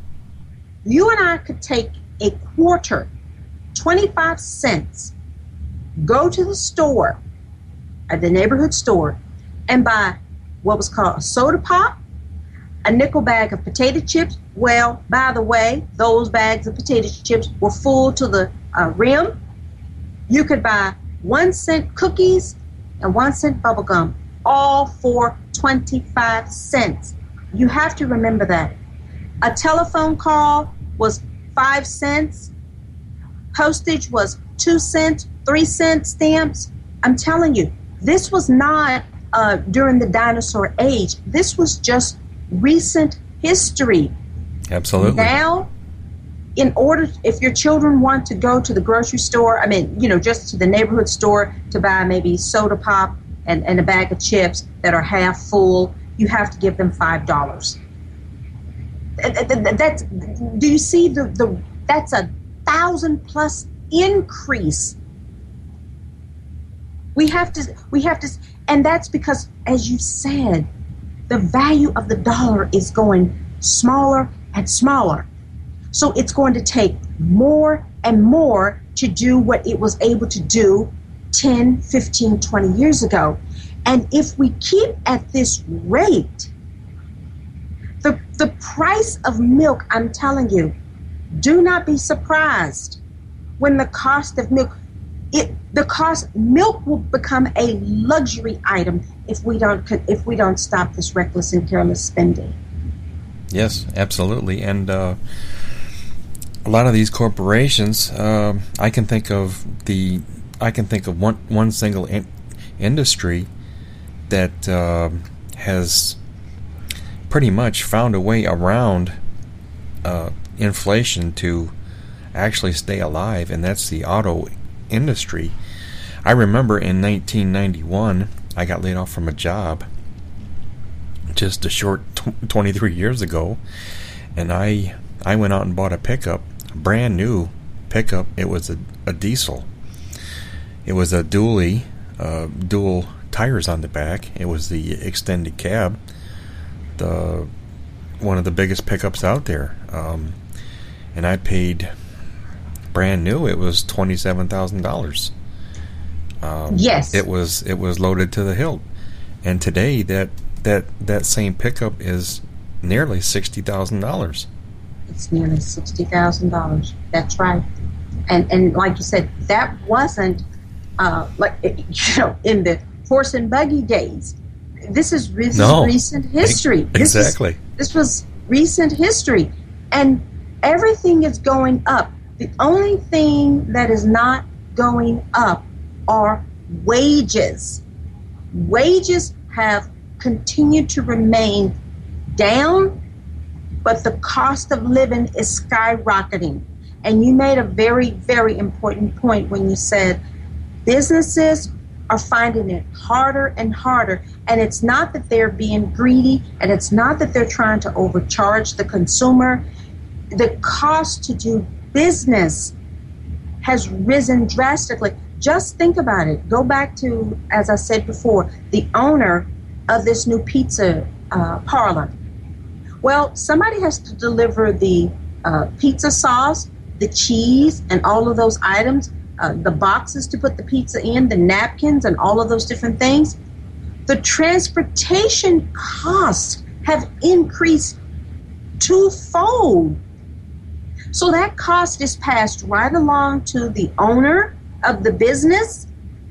you and I could take a quarter, twenty-five cents, go to the store, at the neighborhood store, and buy what was called a soda pop, a nickel bag of potato chips. Well, by the way, those bags of potato chips were full to the uh, rim. You could buy one cent cookies and one cent bubble gum, all for twenty-five cents. You have to remember that. A telephone call was five cents. Postage was two cents, three cent stamps. I'm telling you, this was not uh, during the dinosaur age. This was just recent history. Absolutely. Now, in order, if your children want to go to the grocery store, I mean, you know, just to the neighborhood store to buy maybe soda pop and, and a bag of chips that are half full, you have to give them five dollars. That's, do you see the, the, that's a thousand plus increase. We have to, we have to, and that's because, as you said, the value of the dollar is going smaller and smaller. So it's going to take more and more to do what it was able to do ten, fifteen, twenty years ago. And if we keep at this rate, the, the price of milk, I'm telling you, do not be surprised when the cost of milk, it the cost milk will become a luxury item if we don't if we don't stop this reckless and careless spending. Yes, absolutely. And uh, a lot of these corporations, uh, I can think of the I can think of one one single in- industry that uh, has pretty much found a way around uh, inflation to actually stay alive, and that's the auto industry. I remember in nineteen ninety-one, I got laid off from a job just a short tw- twenty-three years ago, and I I went out and bought a pickup, a brand new pickup. It was a, a diesel. It was a dually, uh, dual tires on the back. It was the extended cab, the one of the biggest pickups out there, um, and I paid brand new. It was twenty-seven thousand dollars. Um, yes, it was it was loaded to the hilt, and today that that that same pickup is nearly sixty thousand dollars. It's nearly sixty thousand dollars. That's right, and and like you said, that wasn't uh, like you know in the horse and buggy days. This is, this no, is recent history. This exactly. Is, this was recent history, and everything is going up. The only thing that is not going up are wages. Wages have continued to remain down, but the cost of living is skyrocketing. And you made a very, very important point when you said businesses are finding it harder and harder. And it's not that they're being greedy, and it's not that they're trying to overcharge the consumer. The cost to do business has risen drastically. Just think about it. Go back to, as I said before, the owner of this new pizza uh, parlor. Well, somebody has to deliver the uh, pizza sauce, the cheese, and all of those items, uh, the boxes to put the pizza in, the napkins, and all of those different things. The transportation costs have increased twofold. So that cost is passed right along to the owner of the business,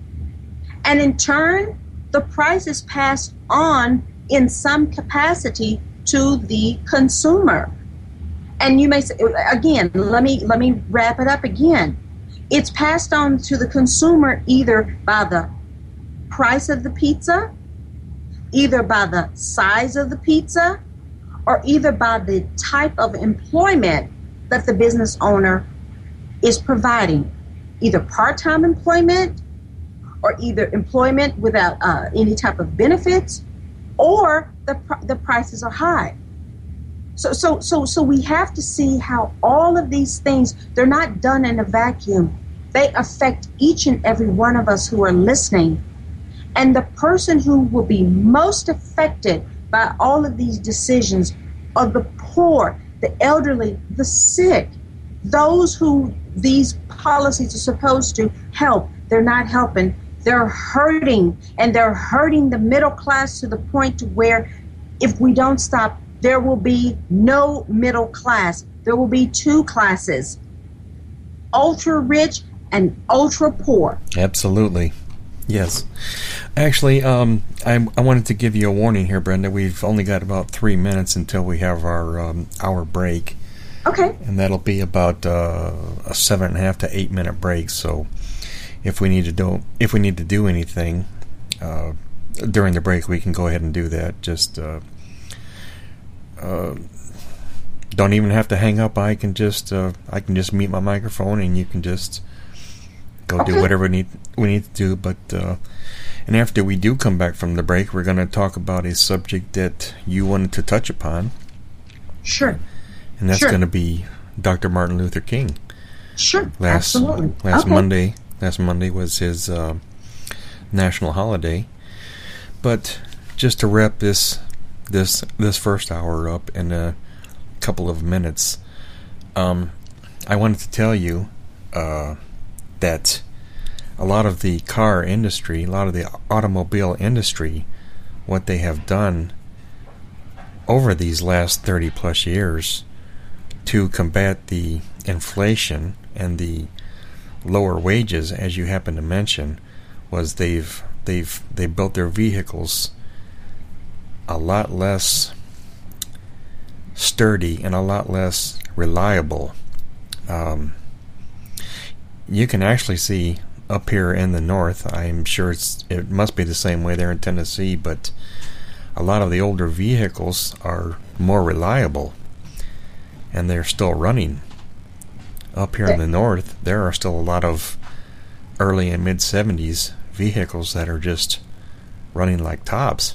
and in turn, the price is passed on in some capacity to the consumer. And you may say, again, let me let me wrap it up again. It's passed on to the consumer either by the price of the pizza, either by the size of the pizza, or either by the type of employment that the business owner is providing, either part-time employment or either employment without uh, any type of benefits, or the pr- the prices are high. So so so so we have to see how all of these things, they're not done in a vacuum. They affect each and every one of us who are listening. And the person who will be most affected by all of these decisions are the poor, the elderly, the sick, those who these policies are supposed to help. They're not helping. They're hurting, and they're hurting the middle class to the point to where if we don't stop, there will be no middle class. There will be two classes, ultra rich and ultra poor. Absolutely. Yes. Actually, um, I, I wanted to give you a warning here, Brenda. We've only got about three minutes until we have our um, hour break. Okay. And that'll be about uh, a seven and a half to eight minute break. So if we need to do if we need to do anything uh, during the break, we can go ahead and do that. Just uh, uh, don't even have to hang up. I can just uh, I can just mute my microphone, and you can just go okay. do whatever we need we need to do. But uh, and after we do come back from the break, we're going to talk about a subject that you wanted to touch upon. Sure. And that's sure. going to be Doctor Martin Luther King. Sure, last, absolutely. Last okay. Monday, last Monday was his uh, national holiday. But just to wrap this this this first hour up in a couple of minutes, um, I wanted to tell you uh, that a lot of the car industry, a lot of the automobile industry, what they have done over these last thirty plus years to combat the inflation and the lower wages, as you happen to mention, was they've they've they built their vehicles a lot less sturdy and a lot less reliable. Um, you can actually see up here in the north, I'm sure it's it must be the same way there in Tennessee, but a lot of the older vehicles are more reliable and they're still running. Up here in the north, there are still a lot of early and mid seventies vehicles that are just running like tops.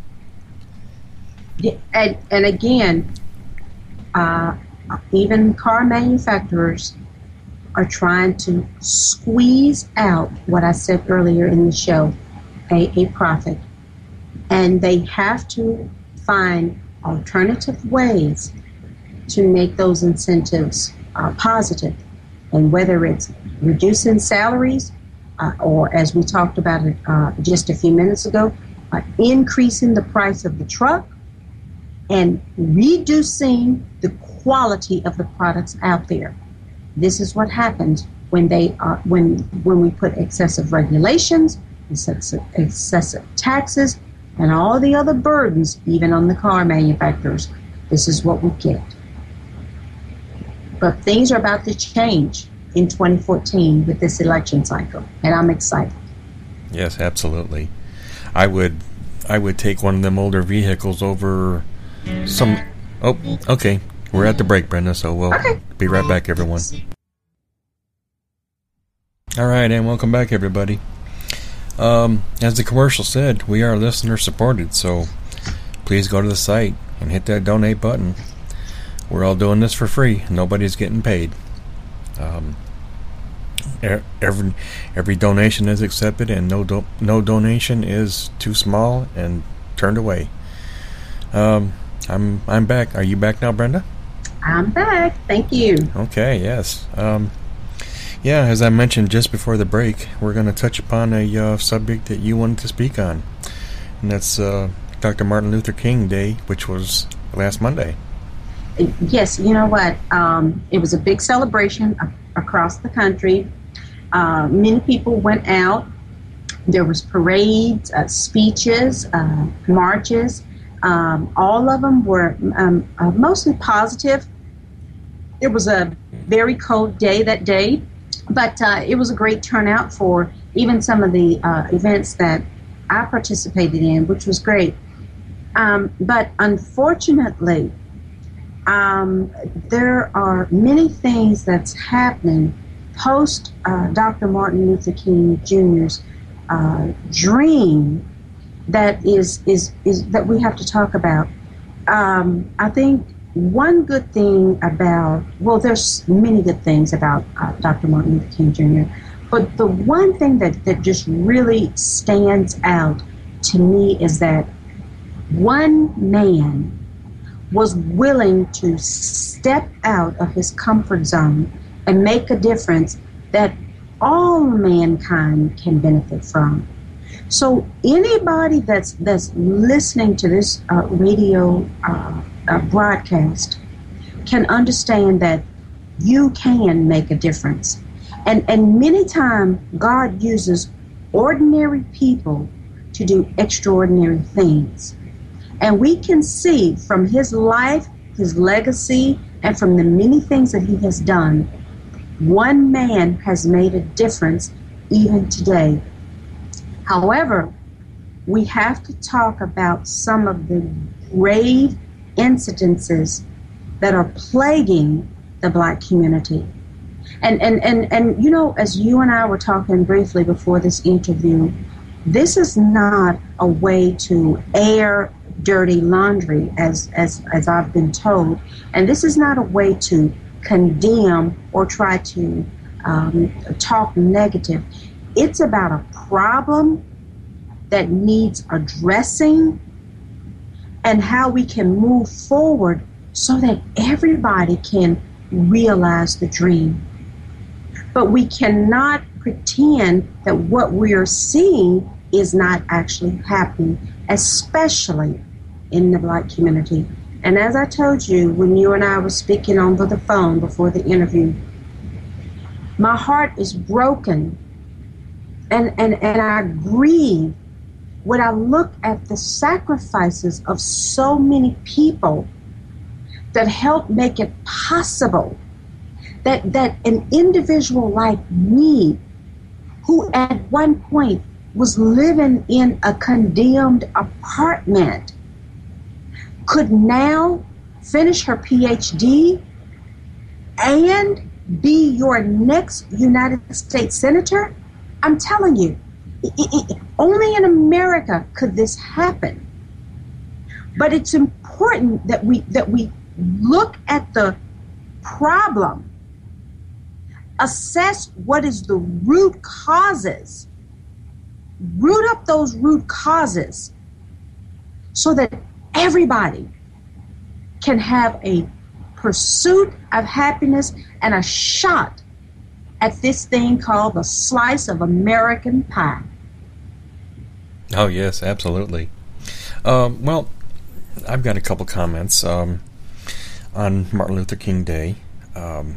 Yeah, and, and again, uh, even car manufacturers are trying to squeeze out what I said earlier in the show, a, a profit. And they have to find alternative ways to make those incentives uh, positive. And whether it's reducing salaries, uh, or as we talked about it uh, just a few minutes ago, uh, increasing the price of the truck and reducing the quality of the products out there. This is what happens when they are when when we put excessive regulations, excessive, excessive taxes, and all the other burdens, even on the car manufacturers. This is what we get. But things are about to change in twenty fourteen with this election cycle, and I'm excited. Yes, absolutely. I would I would take one of them older vehicles over some... Oh, okay. We're at the break, Brenda, so we'll okay. be right back, everyone. All right, and welcome back, everybody. Um, as the commercial said, we are listener supported, so please go to the site and hit that donate button. We're all doing this for free. Nobody's getting paid. Um, every every donation is accepted, and no do, no donation is too small and turned away. Um, I'm I'm back. Are you back now, Brenda? I'm back. Thank you. Okay. Yes. Um, yeah. As I mentioned just before the break, we're going to touch upon a uh, subject that you wanted to speak on, and that's uh, Doctor Martin Luther King Day, which was last Monday. Yes, you know what? Um, it was a big celebration a- across the country. Uh, many people went out. There was parades, uh, speeches, uh, marches. Um, all of them were um, uh, mostly positive. It was a very cold day that day, but uh, it was a great turnout for even some of the uh, events that I participated in, which was great. Um, but unfortunately, Um, there are many things that's happening post uh, Doctor Martin Luther King Junior's uh, dream that is, is is that we have to talk about. Um, I think one good thing about well, there's many good things about uh, Doctor Martin Luther King Junior, but the one thing that, that just really stands out to me is that one man was willing to step out of his comfort zone and make a difference that all mankind can benefit from. So anybody that's that's listening to this uh, radio uh, uh, broadcast can understand that you can make a difference. And, and many times God uses ordinary people to do extraordinary things. And we can see from his life, his legacy, and from the many things that he has done, one man has made a difference even today. However, we have to talk about some of the grave incidences that are plaguing the black community. And, and, and, and you know, as you and I were talking briefly before this interview, this is not a way to air dirty laundry, as, as, as I've been told. And this is not a way to condemn or try to um, talk negative. It's about a problem that needs addressing and how we can move forward so that everybody can realize the dream. But we cannot pretend that what we are seeing is not actually happening, especially in the Black community. And as I told you when you and I were speaking on the phone before the interview, my heart is broken and, and, and I grieve when I look at the sacrifices of so many people that help make it possible that, that an individual like me, who at one point was living in a condemned apartment, could now finish her P H D and be your next United States Senator. I'm telling you, it, it, only in America could this happen. But it's important that we that we look at the problem, assess what is the root causes, root up those root causes so that everybody can have a pursuit of happiness and a shot at this thing called the slice of American pie. Oh, yes, absolutely. Um, well, I've got a couple comments um, on Martin Luther King Day. Um,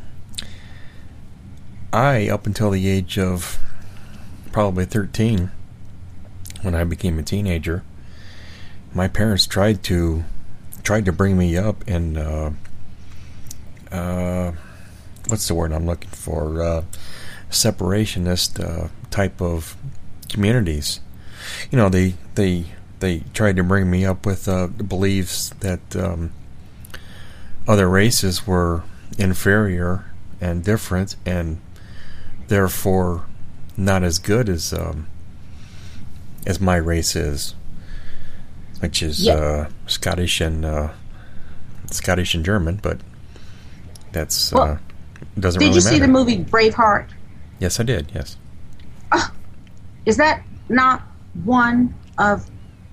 I, up until the age of probably thirteen, when I became a teenager, my parents tried to tried to bring me up in uh, uh, what's the word I'm looking for? Uh, separationist uh, type of communities. You know, they they they tried to bring me up with uh, the beliefs that um, other races were inferior and different, and therefore not as good as um, as my race is, which is yeah. uh, Scottish and uh, Scottish and German, but that's well, uh, doesn't did really you see matter. the movie Braveheart? Yes, I did. Yes. Oh, is that not one of?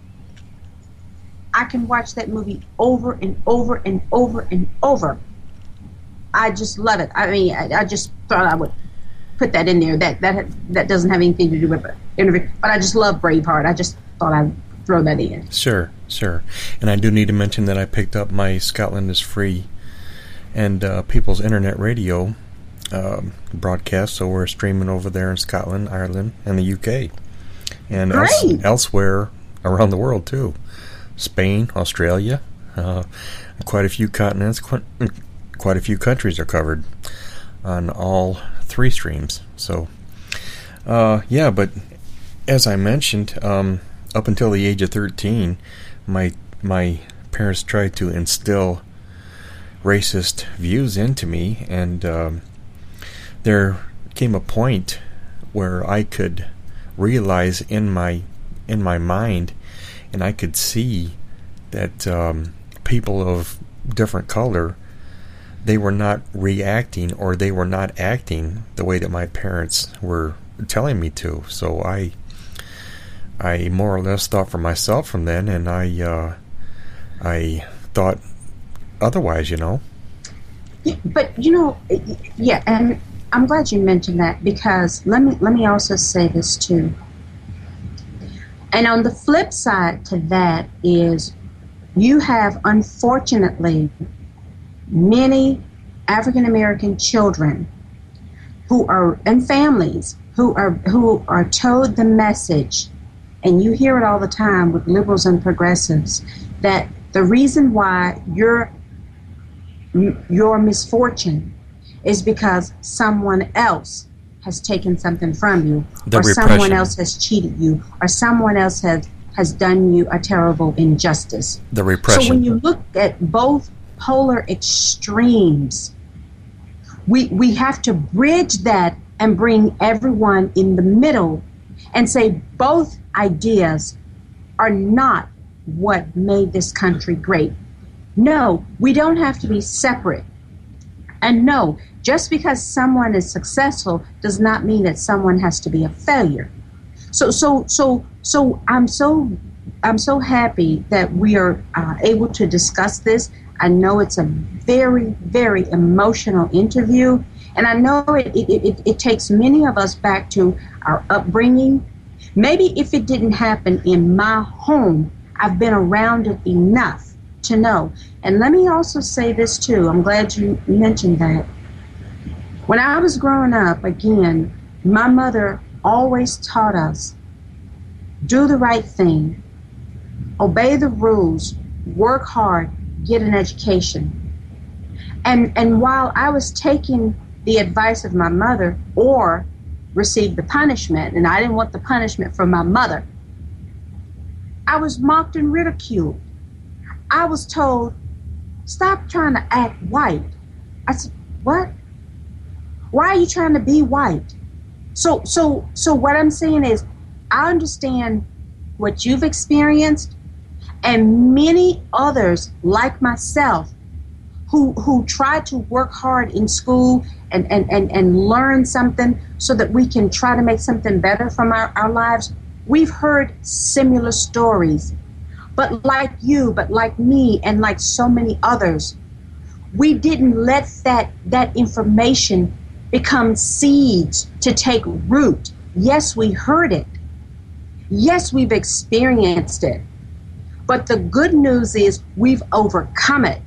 I can watch that movie over and over and over and over. I just love it. I mean, I, I just thought I would put that in there. That that that doesn't have anything to do with the interview, but I just love Braveheart. I just thought I'd throw that in. Sure, sure. And I do need to mention that I picked up my Scotland is Free and uh, People's Internet Radio um, broadcast, so we're streaming over there in Scotland, Ireland, and the U K, and else, elsewhere around the world too. Spain, Australia, uh, quite a few continents, quite, quite a few countries are covered on all three streams. So, uh, yeah, but as I mentioned, um, up until the age of thirteen, my my parents tried to instill racist views into me, and um, there came a point where I could realize in my in my mind, and I could see that um, people of different color, they were not reacting or they were not acting the way that my parents were telling me to. So I I more or less thought for myself from then, and I uh, I thought otherwise, you know. Yeah, but you know, yeah, and I'm glad you mentioned that, because let me let me also say this too. And on the flip side to that is, you have, unfortunately, many African American children who are, and families who are who are told the message, and you hear it all the time with liberals and progressives, that the reason why your your misfortune is because someone else has taken something from you, the or repression. Someone else has cheated you, or someone else has, has done you a terrible injustice. The repression. So when you look at both polar extremes, we we have to bridge that and bring everyone in the middle and say both ideas are not what made this country great. No, we don't have to be separate. And no, just because someone is successful does not mean that someone has to be a failure. So, so, so, so I'm so, I'm so happy that we are uh, able to discuss this. I know it's a very, very emotional interview, and I know it, it, it, it takes many of us back to our upbringing. Maybe if it didn't happen in my home, I've been around it enough to know. And let me also say this too. I'm glad you mentioned that. When I was growing up, again, my mother always taught us, do the right thing, obey the rules, work hard, get an education. And and while I was taking the advice of my mother or received the punishment, and I didn't want the punishment from my mother, I was mocked and ridiculed. I was told, stop trying to act white. I said, what? Why are you trying to be white? So so so what I'm saying is, I understand what you've experienced, and many others like myself who who try to work hard in school and, and, and, and learn something so that we can try to make something better from our, our lives. We've heard similar stories. But like you, but like me, and like so many others, we didn't let that that information become seeds to take root. Yes, we heard it. Yes, we've experienced it. But the good news is we've overcome it.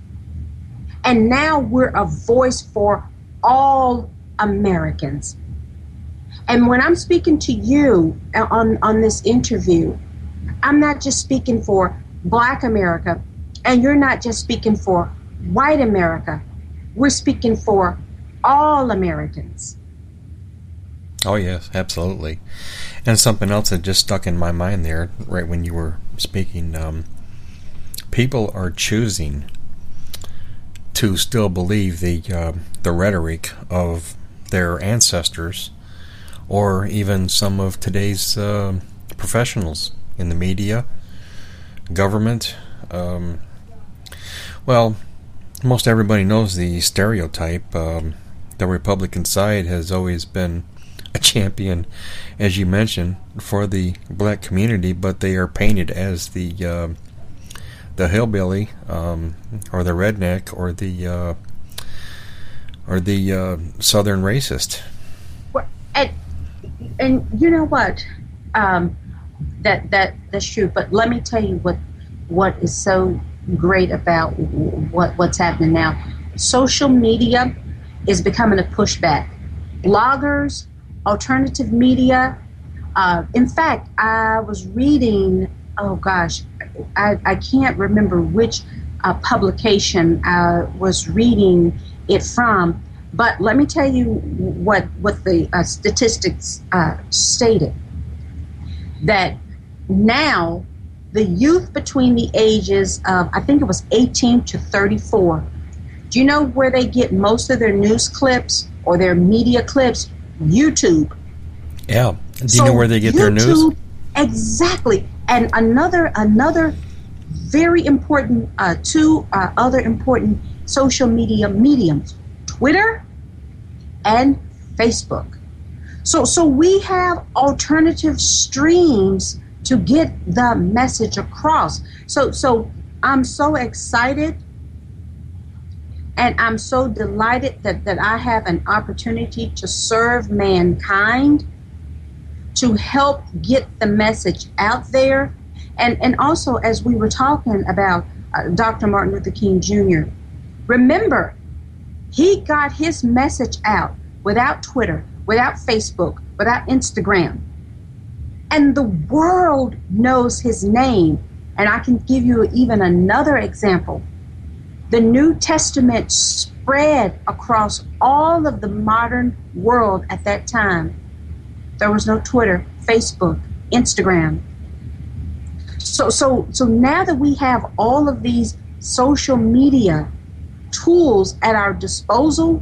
And now we're a voice for all Americans. And when I'm speaking to you on, on this interview, I'm not just speaking for Black America, and you're not just speaking for white America. We're speaking for all Americans. Oh, yes, absolutely. And something else that just stuck in my mind there, right when you were speaking, um, people are choosing to still believe the uh, the rhetoric of their ancestors, or even some of today's uh, professionals in the media, government. Um, well, most everybody knows the stereotype. Um, the Republican side has always been a champion, as you mentioned, for the black community, but they are painted as the uh, the hillbilly, um, or the redneck, or the uh, or the uh, southern racist. Well, and, and you know what? Um, that that that's true. But let me tell you what what is so great about what what's happening now. Social media is becoming a pushback. Bloggers, alternative media. Uh, in fact, I was reading. Oh gosh, I, I can't remember which uh, publication I was reading it from. But let me tell you what what the uh, statistics uh, stated. That now the youth between the ages of, I think it was eighteen to thirty-four, do you know where they get most of their news clips or their media clips? YouTube. Yeah. Do you so know where they get YouTube, their news? Exactly. And another another very important, uh, two uh, other important social media mediums, Twitter and Facebook. So so we have alternative streams to get the message across. So so I'm so excited and I'm so delighted that, that I have an opportunity to serve mankind, to help get the message out there. And, and also, as we were talking about uh, Doctor Martin Luther King Junior, remember, he got his message out without Twitter, without Facebook, without Instagram. And the world knows his name. And I can give you even another example. The New Testament spread across all of the modern world at that time. There was no Twitter, Facebook, Instagram. So, so, so now that we have all of these social media tools at our disposal,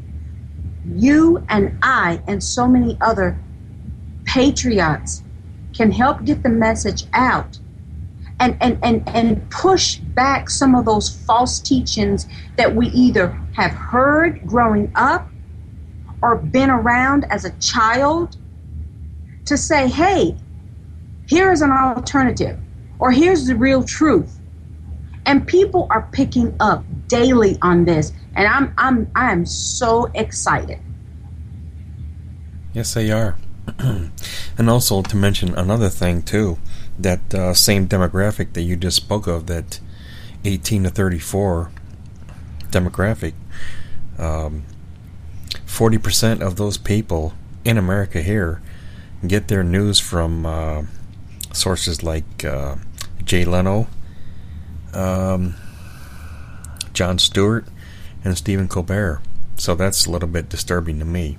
you and I and so many other patriots can help get the message out. and, and, and, and push back some of those false teachings that we either have heard growing up or been around as a child, to say, hey, here's an alternative, or here's the real truth. And people are picking up daily on this, and I'm I'm I am so excited. Yes, they are. And also to mention another thing too, that uh, same demographic that you just spoke of, that eighteen to thirty-four demographic, um, forty percent of those people in America here get their news from uh, sources like uh, Jay Leno, um, Jon Stewart, and Stephen Colbert. So that's a little bit disturbing to me.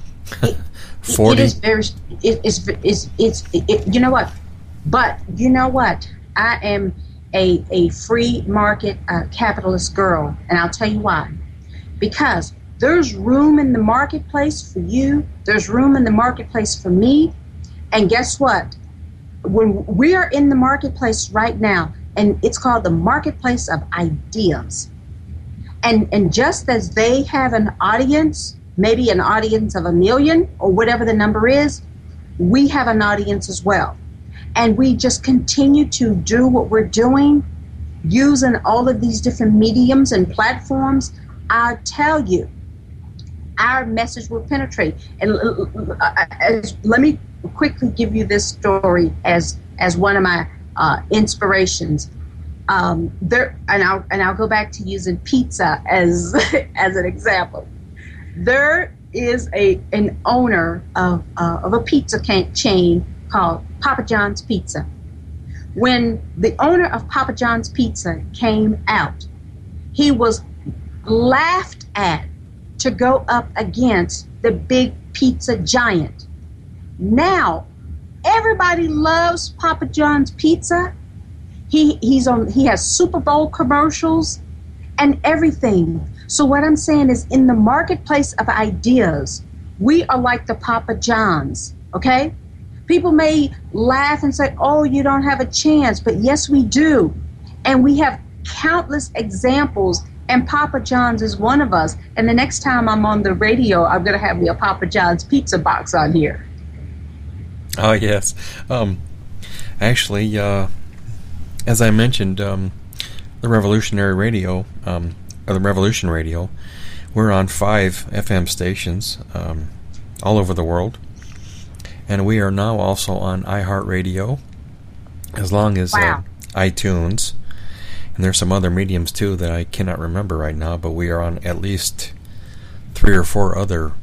forty It is very. It is. It's. It's. It, you know what? But you know what? I am a a free market uh, capitalist girl, and I'll tell you why. Because there's room in the marketplace for you. There's room in the marketplace for me. And guess what? When we are in the marketplace right now, and it's called the marketplace of ideas. And and just as they have an audience, maybe an audience of a million or whatever the number is, we have an audience as well. And we just continue to do what we're doing, using all of these different mediums and platforms. I'll tell you, our message will penetrate. And uh, as, let me quickly give you this story as as one of my uh, inspirations. Um, there, and I'll and I'll go back to using pizza as as an example. There is a an owner of uh, of a pizza chain called Papa John's Pizza. When the owner of Papa John's Pizza came out, he was laughed at to go up against the big pizza giant. Now, everybody loves Papa John's Pizza. He he's on. He has Super Bowl commercials and everything. So what I'm saying is, in the marketplace of ideas, we are like the Papa Johns. Okay, people may laugh and say, "Oh, you don't have a chance," but yes, we do, and we have countless examples. And Papa John's is one of us. And the next time I'm on the radio, I'm going to have me a Papa John's pizza box on here. Oh, yes. Um, actually, uh, as I mentioned, um, the Revolutionary Radio, um, or the Revolution Radio, we're on five F M stations um, all over the world. And we are now also on iHeartRadio, as long as wow. uh, iTunes. And there's some other mediums, too, that I cannot remember right now, but we are on at least three or four other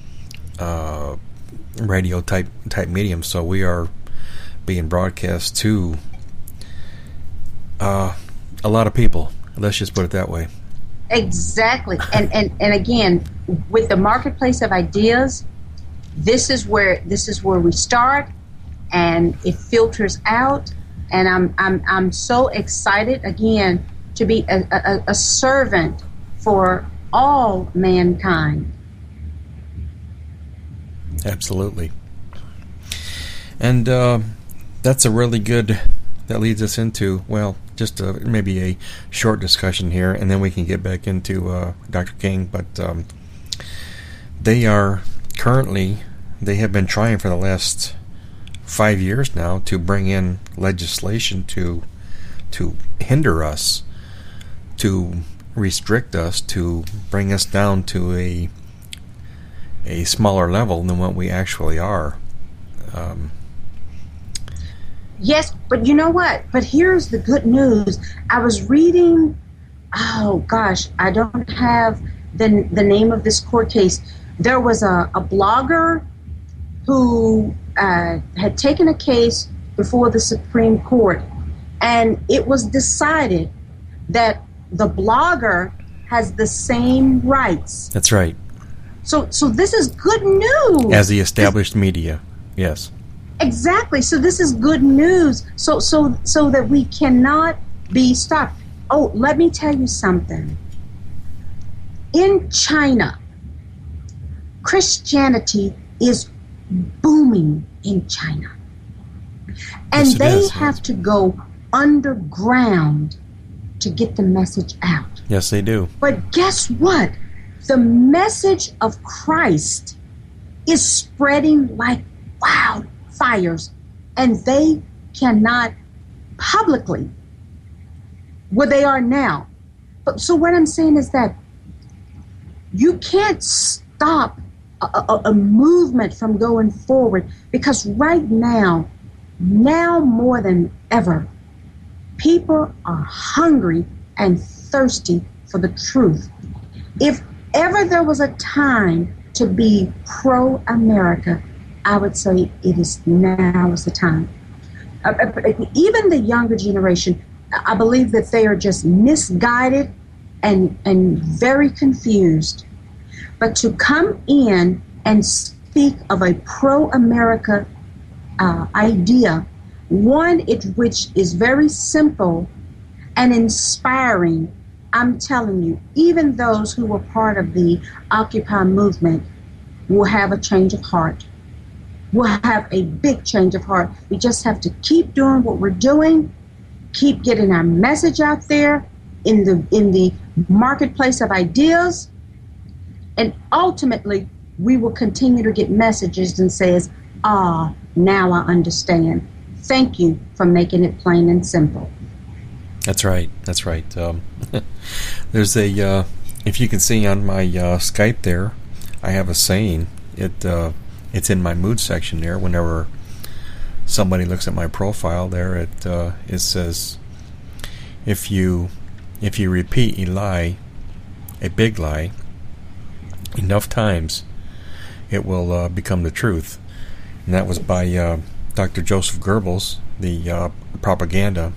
uh, radio type type mediums. So we are being broadcast to uh, a lot of people. Let's just put it that way. Exactly. And, and and again, with the marketplace of ideas, this is where this is where we start, and it filters out. And I'm I'm I'm so excited again to be a, a, a servant for all mankind. Absolutely. And uh, that's a really good, that leads us into, well, just a, maybe a short discussion here, and then we can get back into uh, Doctor King. But um, they are currently, they have been trying for the last five years now to bring in legislation to to hinder us, to restrict us, to bring us down to a a smaller level than what we actually are. Um, yes, but you know what? But here's the good news. I was reading, oh gosh, I don't have the the name of this court case. There was a, a blogger who uh, had taken a case before the Supreme Court, and it was decided that the blogger has the same rights. That's right. So, so this is good news. As the established this, media, yes. Exactly. So this is good news. So, so, so that we cannot be stopped. Oh, let me tell you something. In China, Christianity is booming in China. And yes, they is, have yes. to go underground to get the message out. Yes, they do. But guess what? The message of Christ is spreading like wildfires, and they cannot publicly where they are now. But so what I'm saying is that you can't stop a, a, a movement from going forward, because right now, now more than ever, people are hungry and thirsty for the truth. If ever there was a time to be pro-America, I would say it is now is the time. Uh, even the younger generation, I believe that they are just misguided and and very confused. But to come in and speak of a pro-America uh, idea, one it which is very simple and inspiring, I'm telling you, even those who were part of the Occupy movement will have a change of heart. We'll have a big change of heart. We just have to keep doing what we're doing, keep getting our message out there in the in the marketplace of ideas, and ultimately we will continue to get messages and says, ah, now I understand. Thank you for making it plain and simple. That's right. That's right. Um, there's a, uh, if you can see on my uh, Skype there, I have a saying. It uh, it's in my mood section there. Whenever somebody looks at my profile there, it uh, it says, if you if you repeat a lie, a big lie, enough times, it will uh, become the truth. And that was by uh, Doctor Joseph Goebbels, the uh, propaganda.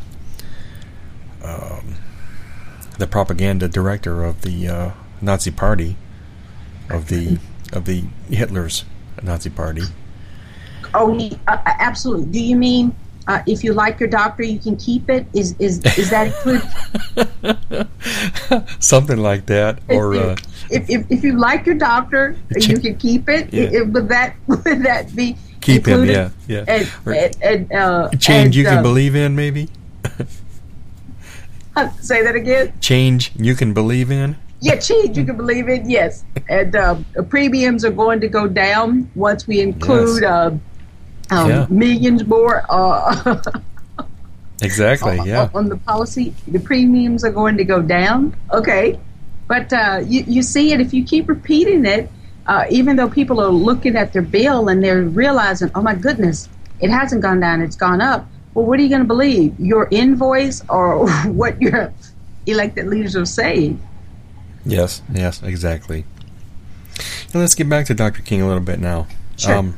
Um, the propaganda director of the uh, Nazi Party, of the of the Hitler's Nazi Party. Oh, he, uh, absolutely. Do you mean uh, if you like your doctor, you can keep it? Is is is that included? Something like that, or if, uh, if, if if you like your doctor, you can keep it. Yeah. It, would that would that be keep included? him? Yeah, yeah. And, Or and, and uh, change and, you can uh, believe in, maybe. Say that again. Change you can believe in. Yeah, change you can believe it. Yes, and uh, premiums are going to go down once we include Yes. uh, um, Yeah. millions more. Uh, Exactly. on, Yeah. on the policy, the premiums are going to go down. Okay, but uh, you you see it if you keep repeating it, uh, even though people are looking at their bill and they're realizing, oh my goodness, it hasn't gone down, it's gone up. Well, what are you going to believe? Your invoice or what your elected leaders are saying? Yes. Yes. Exactly. Now let's get back to Doctor King a little bit now. Sure. Um,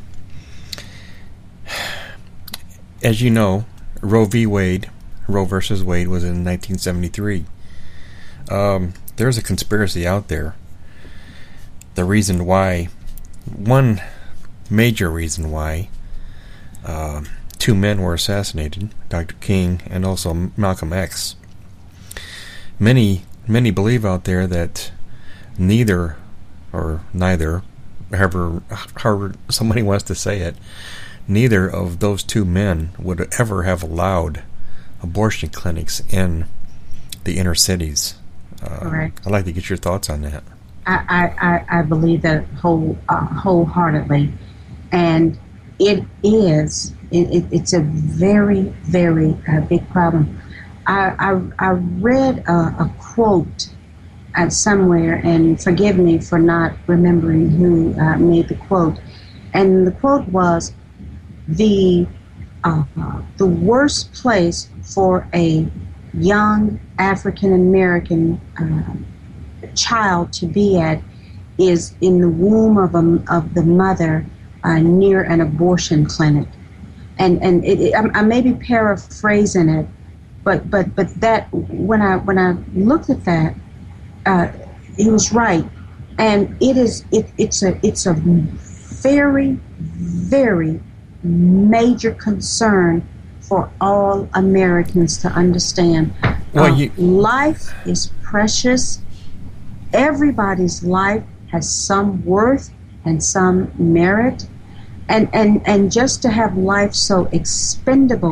as you know, Roe v. Wade, Roe versus Wade, was in nineteen seventy-three. Um, there's a conspiracy out there. The reason why, one major reason why, uh, two men were assassinated, Doctor King and also Malcolm X. Many, many believe out there that neither, or neither, however, however somebody wants to say it, neither of those two men would ever have allowed abortion clinics in the inner cities. Uh, Correct. I'd like to get your thoughts on that. I, I, I I believe that whole uh, wholeheartedly, and it is it, it, it's a very very uh, big problem. I I, I read a, a quote uh, somewhere, and forgive me for not remembering who uh, made the quote, and the quote was, the uh, the worst place for a young African American uh, child to be at is in the womb of a, of the mother uh, near an abortion clinic, and and it, it, I, I may be paraphrasing it, but but but that when I when I looked at that, uh, he was right, and it is it it's a it's a very very major concern for all Americans to understand. Well, uh, you- life is precious. Everybody's life has some worth and some merit, and and and just to have life so expendable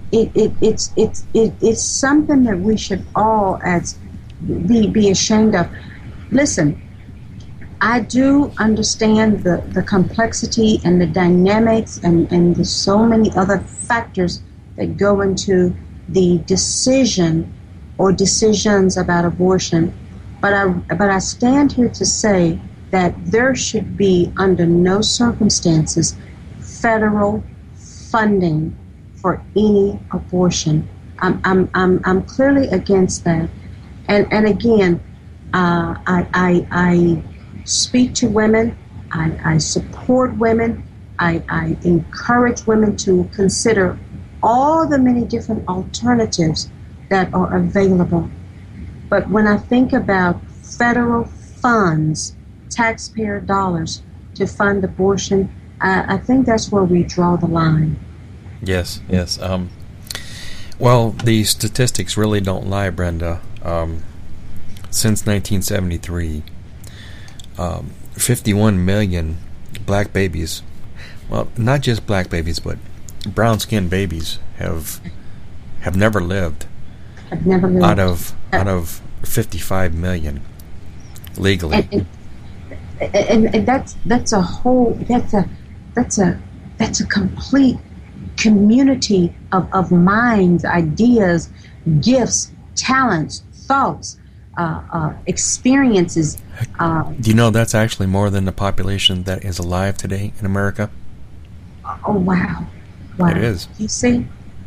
it, it it's it's it, it's something that we should all as be be ashamed of. Listen, I do understand the, the complexity and the dynamics and, and the so many other factors that go into the decision or decisions about abortion, but I but I stand here to say that there should be under no circumstances federal funding for any abortion. I'm I'm I'm, I'm clearly against that, and and again, uh, I I I. speak to women, I, I support women, I, I encourage women to consider all the many different alternatives that are available. But when I think about federal funds, taxpayer dollars to fund abortion, I, I think that's where we draw the line. Yes, yes. Um, well, the statistics really don't lie, Brenda. Um, since nineteen seventy-three, Um, fifty-one million black babies, well, not just black babies, but brown-skinned babies have have never lived. Have never lived out of out of fifty-five million legally. And, and, and, and that's that's a whole that's a that's a that's a complete community of, of minds, ideas, gifts, talents, thoughts. Uh, uh, experiences. Uh, Do you know that's actually more than the population that is alive today in America? Oh wow, wow! It is. You see,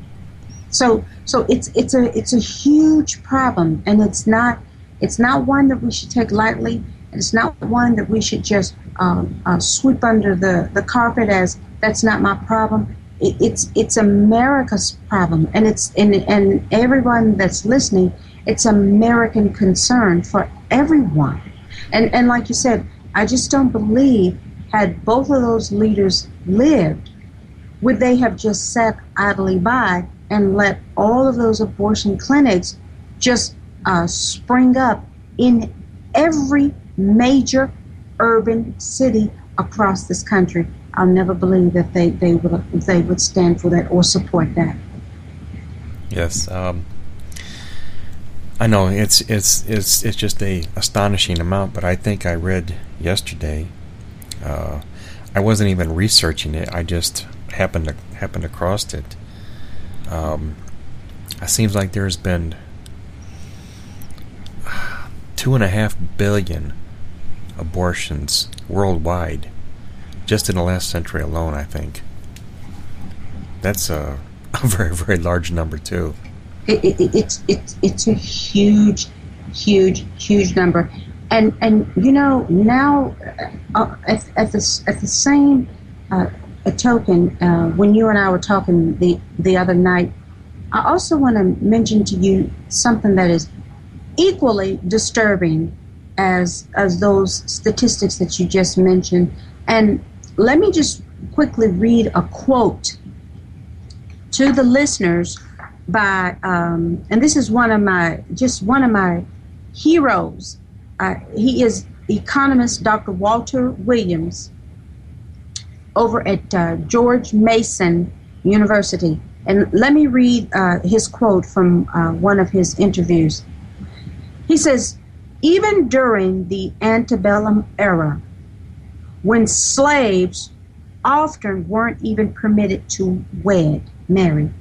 so so it's it's a it's a huge problem, and it's not it's not one that we should take lightly, and it's not one that we should just um, uh, sweep under the, the carpet as that's not my problem. It, it's it's America's problem, and it's and and everyone that's listening. It's American concern for everyone. And and like you said, I just don't believe had both of those leaders lived, would they have just sat idly by and let all of those abortion clinics just uh, spring up in every major urban city across this country? I'll never believe that they, they, would, they would stand for that or support that. Yes, um... I know it's it's it's it's just a astonishing amount, but I think I read yesterday. Uh, I wasn't even researching it. I just happened to happened across it. Um, it seems like there's been two and a half billion abortions worldwide, just in the last century alone. I think that's a, a very very large number too. It, it, it's it's it's a huge, huge, huge number, and and you know now uh, at, at the at the same uh, a token, uh, when you and I were talking the the other night, I also want to mention to you something that is equally disturbing as as those statistics that you just mentioned. And let me just quickly read a quote to the listeners by, um, and this is one of my, just one of my heroes. Uh, he is economist Doctor Walter Williams over at uh, George Mason University. And let me read uh, his quote from uh, one of his interviews. He says, even during the antebellum era, when slaves often weren't even permitted to wed, marry,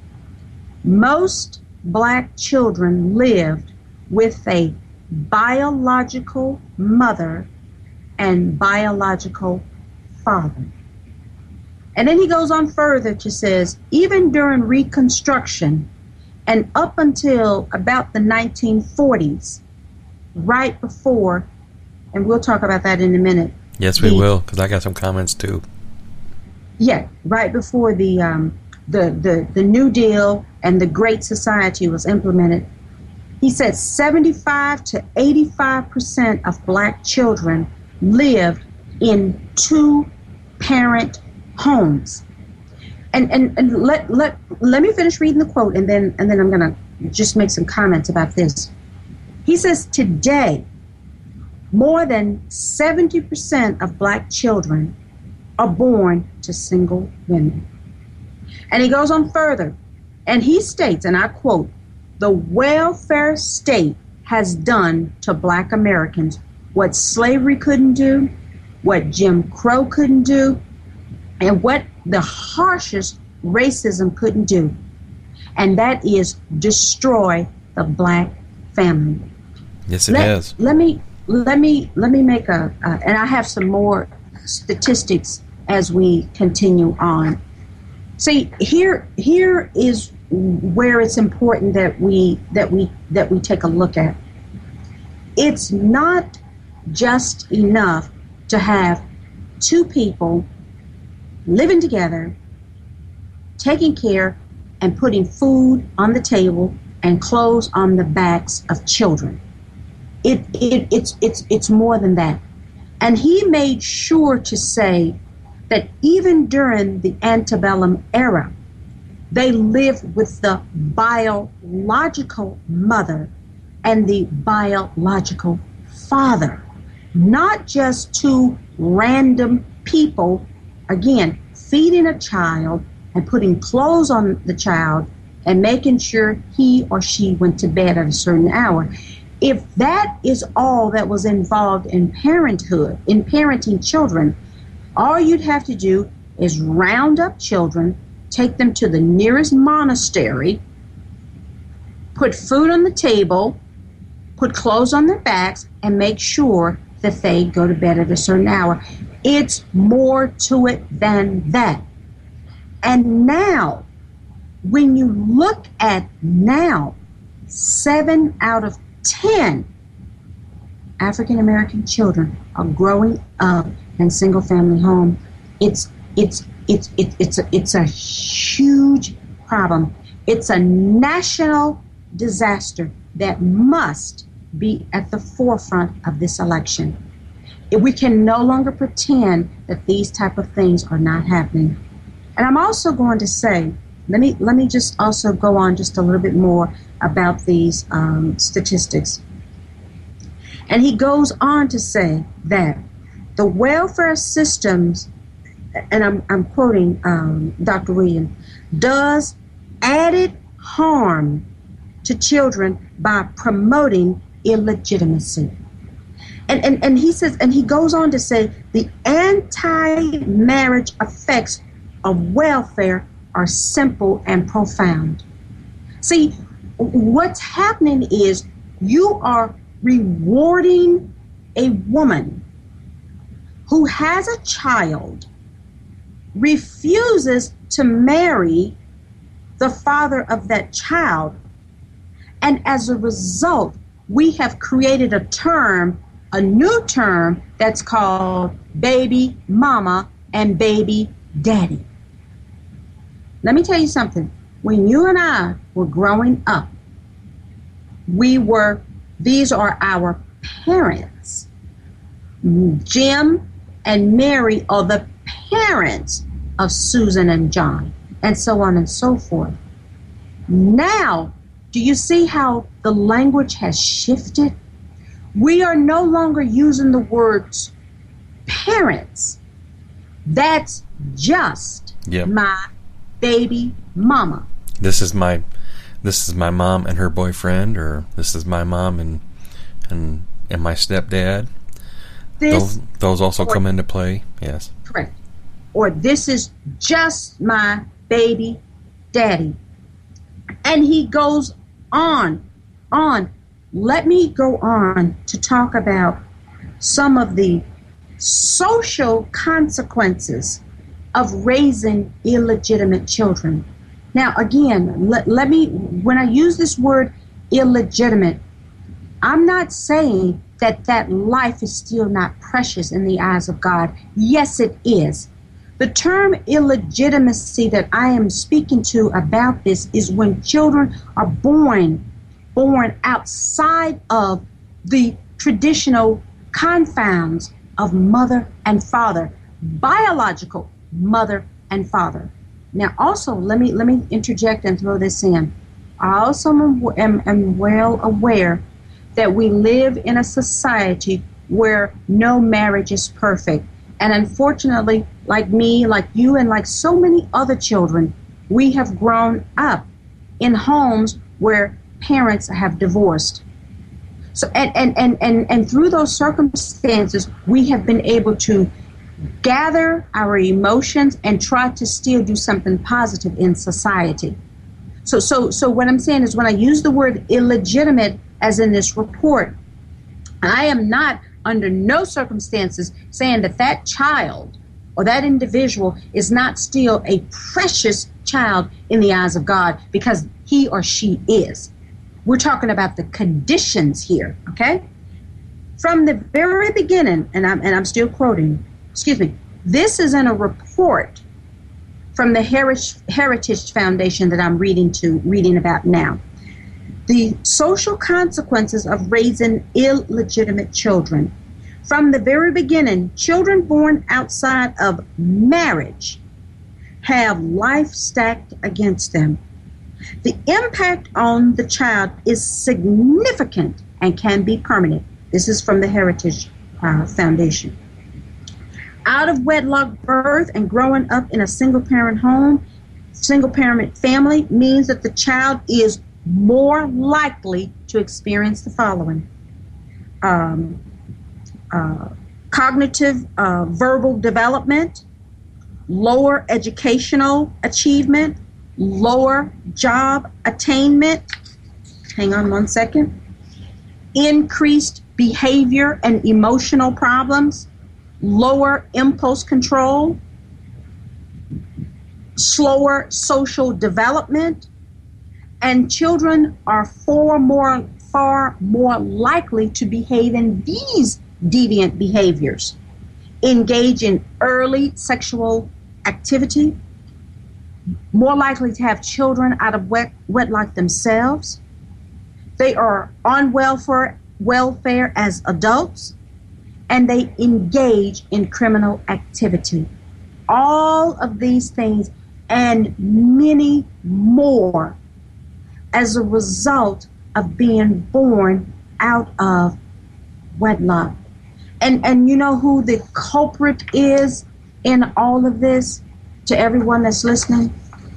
most black children lived with a biological mother and biological father. And then he goes on further to says, even during Reconstruction and up until about the nineteen forties, right before, and we'll talk about that in a minute. Yes, we the, will, because I got some comments too. Yeah, right before the, um, the the the New Deal and the Great Society was implemented, he said seventy-five to eighty-five percent of black children lived in two-parent homes. And and, and let, let let me finish reading the quote, and then and then I'm going to just make some comments about this. He says, today, more than seventy percent of black children are born to single women. And he goes on further And he states, and I quote, "The welfare state has done to black Americans what slavery couldn't do, what Jim Crow couldn't do, and what the harshest racism couldn't do. And that is destroy the black family." Yes, it let, has. Let me let me let me make a uh, and I have some more statistics as we continue on. See, here here is where it's important that we that we that we take a look at. It's not just enough to have two people living together, taking care and putting food on the table and clothes on the backs of children. It, it it's it's it's more than that. And he made sure to say that even during the antebellum era, they lived with the biological mother and the biological father, not just two random people, again, feeding a child and putting clothes on the child and making sure he or she went to bed at a certain hour. If that is all that was involved in parenthood, in parenting children, all you'd have to do is round up children, take them to the nearest monastery, put food on the table, put clothes on their backs, and make sure that they go to bed at a certain hour. It's more to it than that. And now, when you look at now, seven out of ten African American children are growing up in single family home. It's it's it's it's it's a, it's a huge problem. It's a national disaster that must be at the forefront of this election. We can no longer pretend that these type of things are not happening. And I'm also going to say, let me let me just also go on just a little bit more about these um, statistics. And he goes on to say that the welfare systems, and I'm, I'm quoting um, Doctor Williams, does added harm to children by promoting illegitimacy. And, and, and he says, and he goes on to say, the anti-marriage effects of welfare are simple and profound. See, what's happening is you are rewarding a woman who has a child, refuses to marry the father of that child, and as a result, we have created a term, a new term that's called baby mama and baby daddy. Let me tell you something. When you and I were growing up, we were, these are our parents. Jim and Mary are the parents of Susan and John, and so on and so forth. Now, do you see how the language has shifted? We are no longer using the words parents. That's just yep. my baby mama. This is my this is my mom and her boyfriend, or this is my mom and and and my stepdad. This, those, those also or, come into play, yes. Correct. Or this is just my baby daddy. And he goes on, on. Let me go on to talk about some of the social consequences of raising illegitimate children. Now, again, let, let me, when I use this word illegitimate, I'm not saying that that life is still not precious in the eyes of God. Yes, it is. The term illegitimacy that I am speaking to about this is when children are born, born outside of the traditional confines of mother and father, biological mother and father. Now, also, let me let me interject and throw this in. I also am, am, am well aware that we live in a society where no marriage is perfect. And unfortunately, like me, like you, and like so many other children, we have grown up in homes where parents have divorced. So, and, and, and, and, and through those circumstances, we have been able to gather our emotions and try to still do something positive in society. So, so, so what I'm saying is when I use the word illegitimate, as in this report, I am not under no circumstances saying that that child or that individual is not still a precious child in the eyes of God, because he or she is. We're talking about the conditions here, okay? From the very beginning, and I'm, and I'm still quoting, excuse me, this is in a report from the Heritage, Heritage Foundation that I'm reading to reading about now. The social consequences of raising illegitimate children. From the very beginning, children born outside of marriage have life stacked against them. The impact on the child is significant and can be permanent. This is from the Heritage uh, Foundation. Out of wedlock birth and growing up in a single-parent home, single-parent family means that the child is more likely to experience the following. Um, uh, cognitive uh, verbal development, lower educational achievement, lower job attainment, hang on one second, increased behavior and emotional problems, lower impulse control, slower social development, and children are far more, far more likely to behave in these deviant behaviors, engage in early sexual activity, more likely to have children out of wed- wedlock themselves. They are on welfare, welfare as adults, and they engage in criminal activity. All of these things and many more as a result of being born out of wedlock. And and you know who the culprit is in all of this, to everyone that's listening?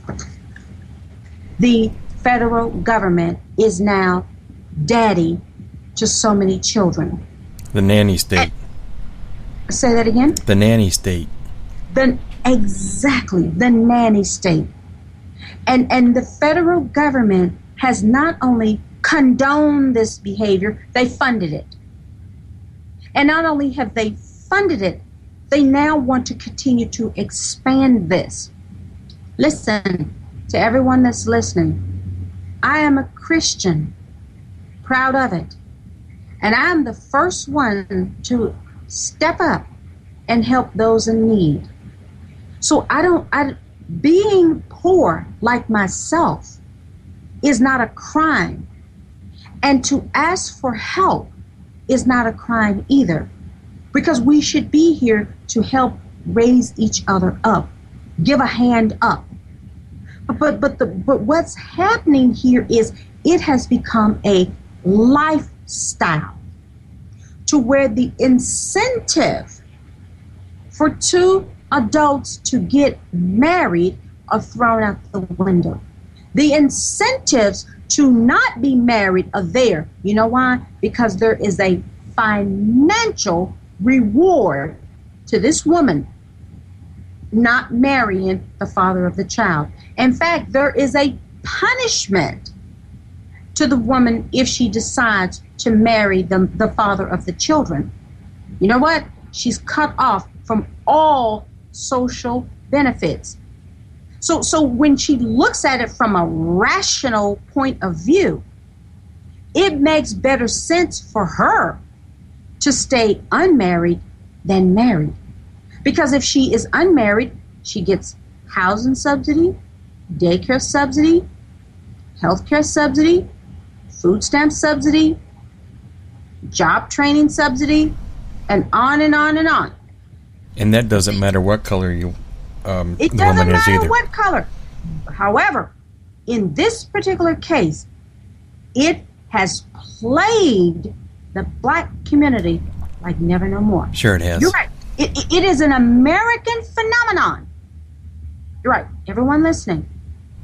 The federal government is now daddy to so many children. The nanny state. And, say that again? The nanny state. The, exactly, the nanny state. And and the federal government has not only condoned this behavior, they funded it. And not only have they funded it, they now want to continue to expand this. Listen, to everyone that's listening, I am a Christian, proud of it. And I'm the first one to step up and help those in need. So I don't, I, being poor like myself is not a crime. And to ask for help is not a crime either, because we should be here to help raise each other up, give a hand up. But but but, the, but what's happening here is it has become a lifestyle to where the incentive for two adults to get married are thrown out the window. The incentives to not be married are there. You know why? Because there is a financial reward to this woman not marrying the father of the child. In fact, there is a punishment to the woman if she decides to marry the, the father of the children. You know what? She's cut off from all social benefits. So, so when she looks at it from a rational point of view, it makes better sense for her to stay unmarried than married. Because if she is unmarried, she gets housing subsidy, daycare subsidy, healthcare subsidy, food stamp subsidy, job training subsidy, and on and on and on. And that doesn't matter what color you um, it the doesn't woman is matter either. what color. However, in this particular case, it has plagued the black community like never no more. Sure it has. You're right. It, it, it is an American phenomenon. You're right. Everyone listening.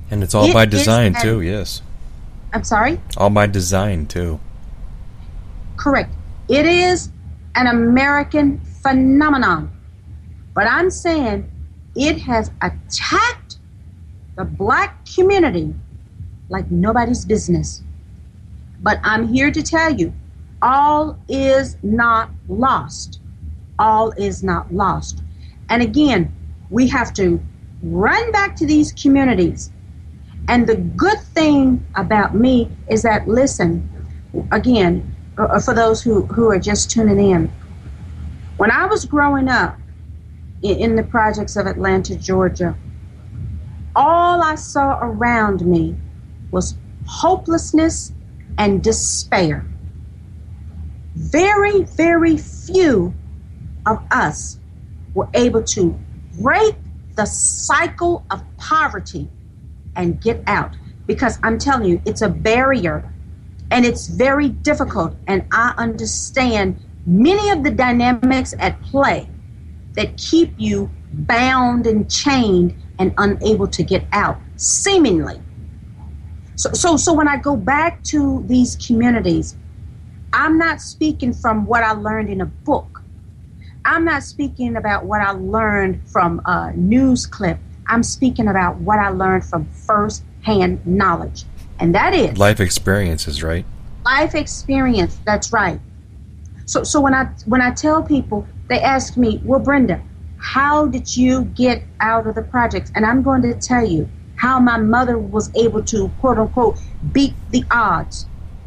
And it's all It by is design, an- too, yes. I'm sorry? All by design, too. Correct. It is an American phenomenon. But I'm saying it has attacked the black community like nobody's business. But I'm here to tell you, all is not lost. All is not lost. And again, we have to run back to these communities. And the good thing about me is that, listen, again, uh, for those who, who are just tuning in, when I was growing up in, in the projects of Atlanta, Georgia, all I saw around me was hopelessness and despair. Very, very few of us were able to break the cycle of poverty and get out. Because I'm telling you, it's a barrier and it's very difficult. And I understand many of the dynamics at play that keep you bound and chained and unable to get out, seemingly. So, so, so when I go back to these communities, I'm not speaking from what I learned in a book. I'm not speaking about what I learned from a news clip. I'm speaking about what I learned from first-hand knowledge. And that is... life experiences, right? Life experience, that's right. So so when I when I tell people, they ask me, well, Brenda, how did you get out of the projects? And I'm going to tell you how my mother was able to, quote unquote, beat the odds.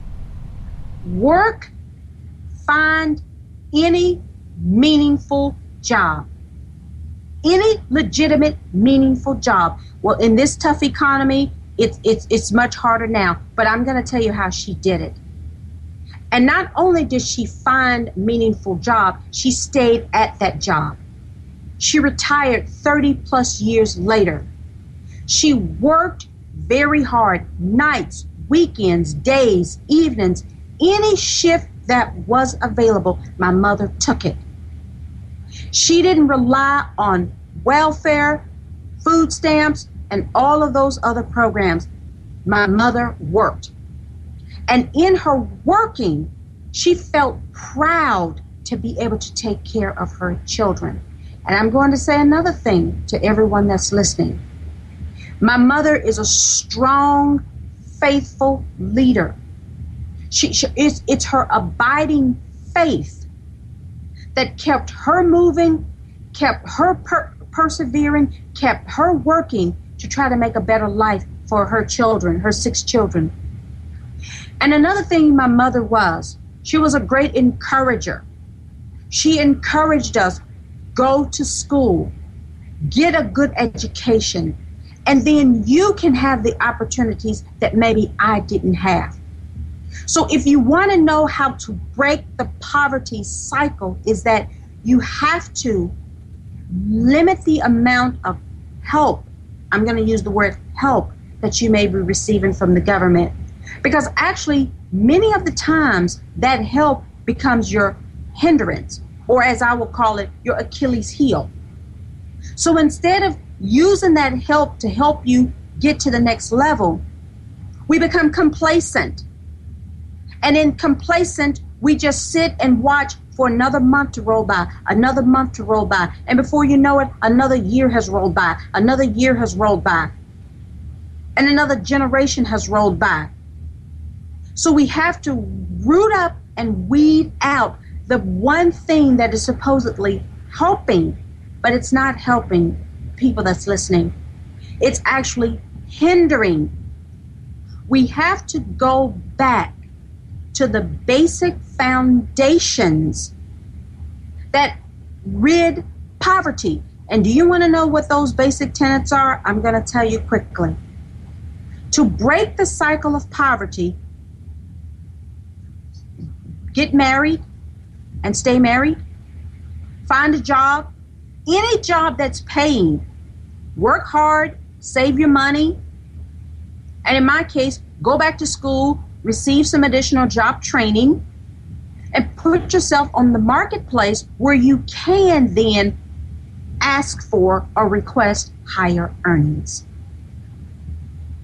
Work, find any meaningful job. Any legitimate, meaningful job. Well, in this tough economy, it's it's it's much harder now. But I'm going to tell you how she did it. And not only did she find a meaningful job, she stayed at that job. She retired thirty plus years later. She worked very hard, nights, weekends, days, evenings, any shift that was available, my mother took it. She didn't rely on welfare, food stamps, and all of those other programs. My mother worked. And in her working, she felt proud to be able to take care of her children. And I'm going to say another thing to everyone that's listening. My mother is a strong, faithful leader. She, she it's, it's her abiding faith that kept her moving, kept her per- persevering, kept her working to try to make a better life for her children, her six children. And another thing my mother was, she was a great encourager. She encouraged us, go to school, get a good education, and then you can have the opportunities that maybe I didn't have. So if you want to know how to break the poverty cycle, is that you have to limit the amount of help, I'm going to use the word help, that you may be receiving from the government. Because actually, many of the times, that help becomes your hindrance, or as I will call it, your Achilles heel. So instead of using that help to help you get to the next level, we become complacent. And in complacent, we just sit and watch for another month to roll by, another month to roll by. And before you know it, another year has rolled by, another year has rolled by, and another generation has rolled by. So we have to root up and weed out the one thing that is supposedly helping, but it's not helping people that's listening. It's actually hindering. We have to go back to the basic foundations that rid poverty. And do you want to know what those basic tenets are? I'm going to tell you quickly. To break the cycle of poverty, get married and stay married. Find a job, any job that's paying. Work hard, save your money. And in my case, go back to school, receive some additional job training, and put yourself on the marketplace where you can then ask for or request higher earnings.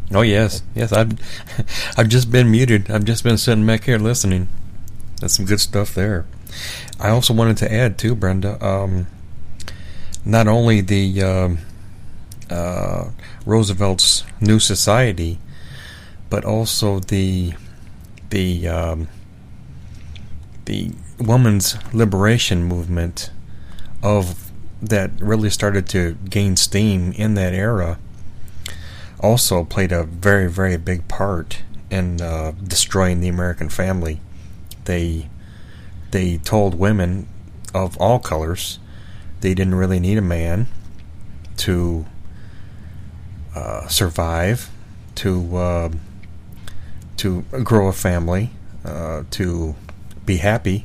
Oh yes, yes. I've I've just been muted. I've just been sitting back here listening. That's some good stuff there. I also wanted to add too, Brenda. Um, not only the uh, uh, Roosevelt's New Society, but also the the um, the women's liberation movement of that really started to gain steam in that era. Also played a very, very big part in uh, destroying the American family. They they told women of all colors they didn't really need a man to uh, survive, to uh, to grow a family, uh, to be happy.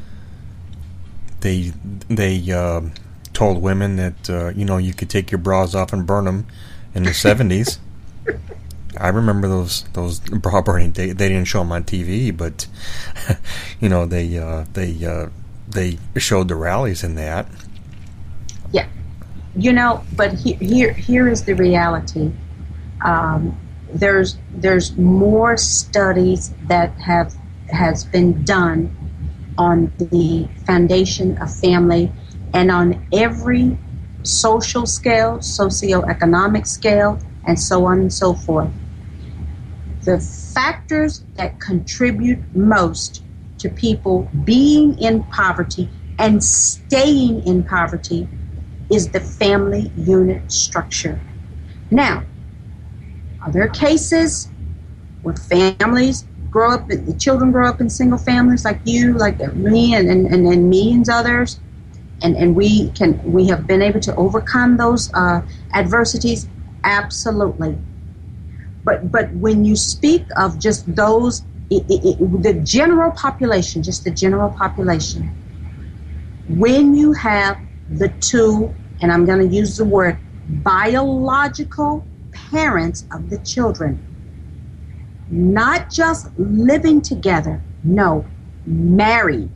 They they uh, told women that uh, you know you could take your bras off and burn them in the seventies. I remember those those bra burning. They they didn't show them on T V, but you know they uh, they uh, they showed the rallies in that. Yeah, you know, but he, here here is the reality. Um, there's there's more studies that have has been done on the foundation of family, and on every social scale, socioeconomic scale, and so on and so forth. The factors that contribute most to people being in poverty and staying in poverty is the family unit structure. Now, are there cases where families grow up, the children grow up in single families like you, like me, and, and, and, and millions others, and, and we can we have been able to overcome those uh, adversities? Absolutely. But but when you speak of just those, it, it, it, the general population, just the general population, when you have the two, and I'm going to use the word, biological parents of the children, not just living together, no, married.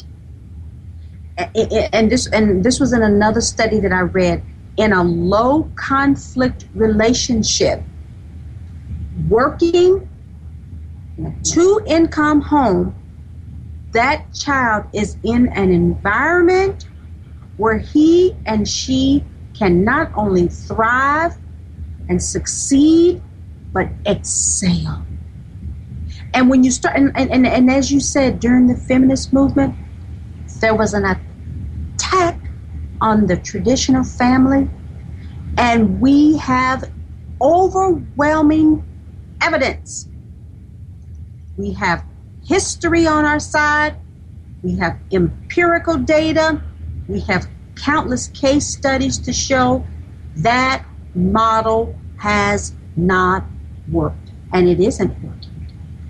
And this and this was in another study that I read. In a low conflict relationship, working in a two income home, that child is in an environment where he and she can not only thrive and succeed, but excel. And when you start, and, and, and as you said, during the feminist movement, there was an attack on the traditional family, and we have overwhelming evidence. We have history on our side, we have empirical data, we have countless case studies to show that model has not worked, and it isn't working.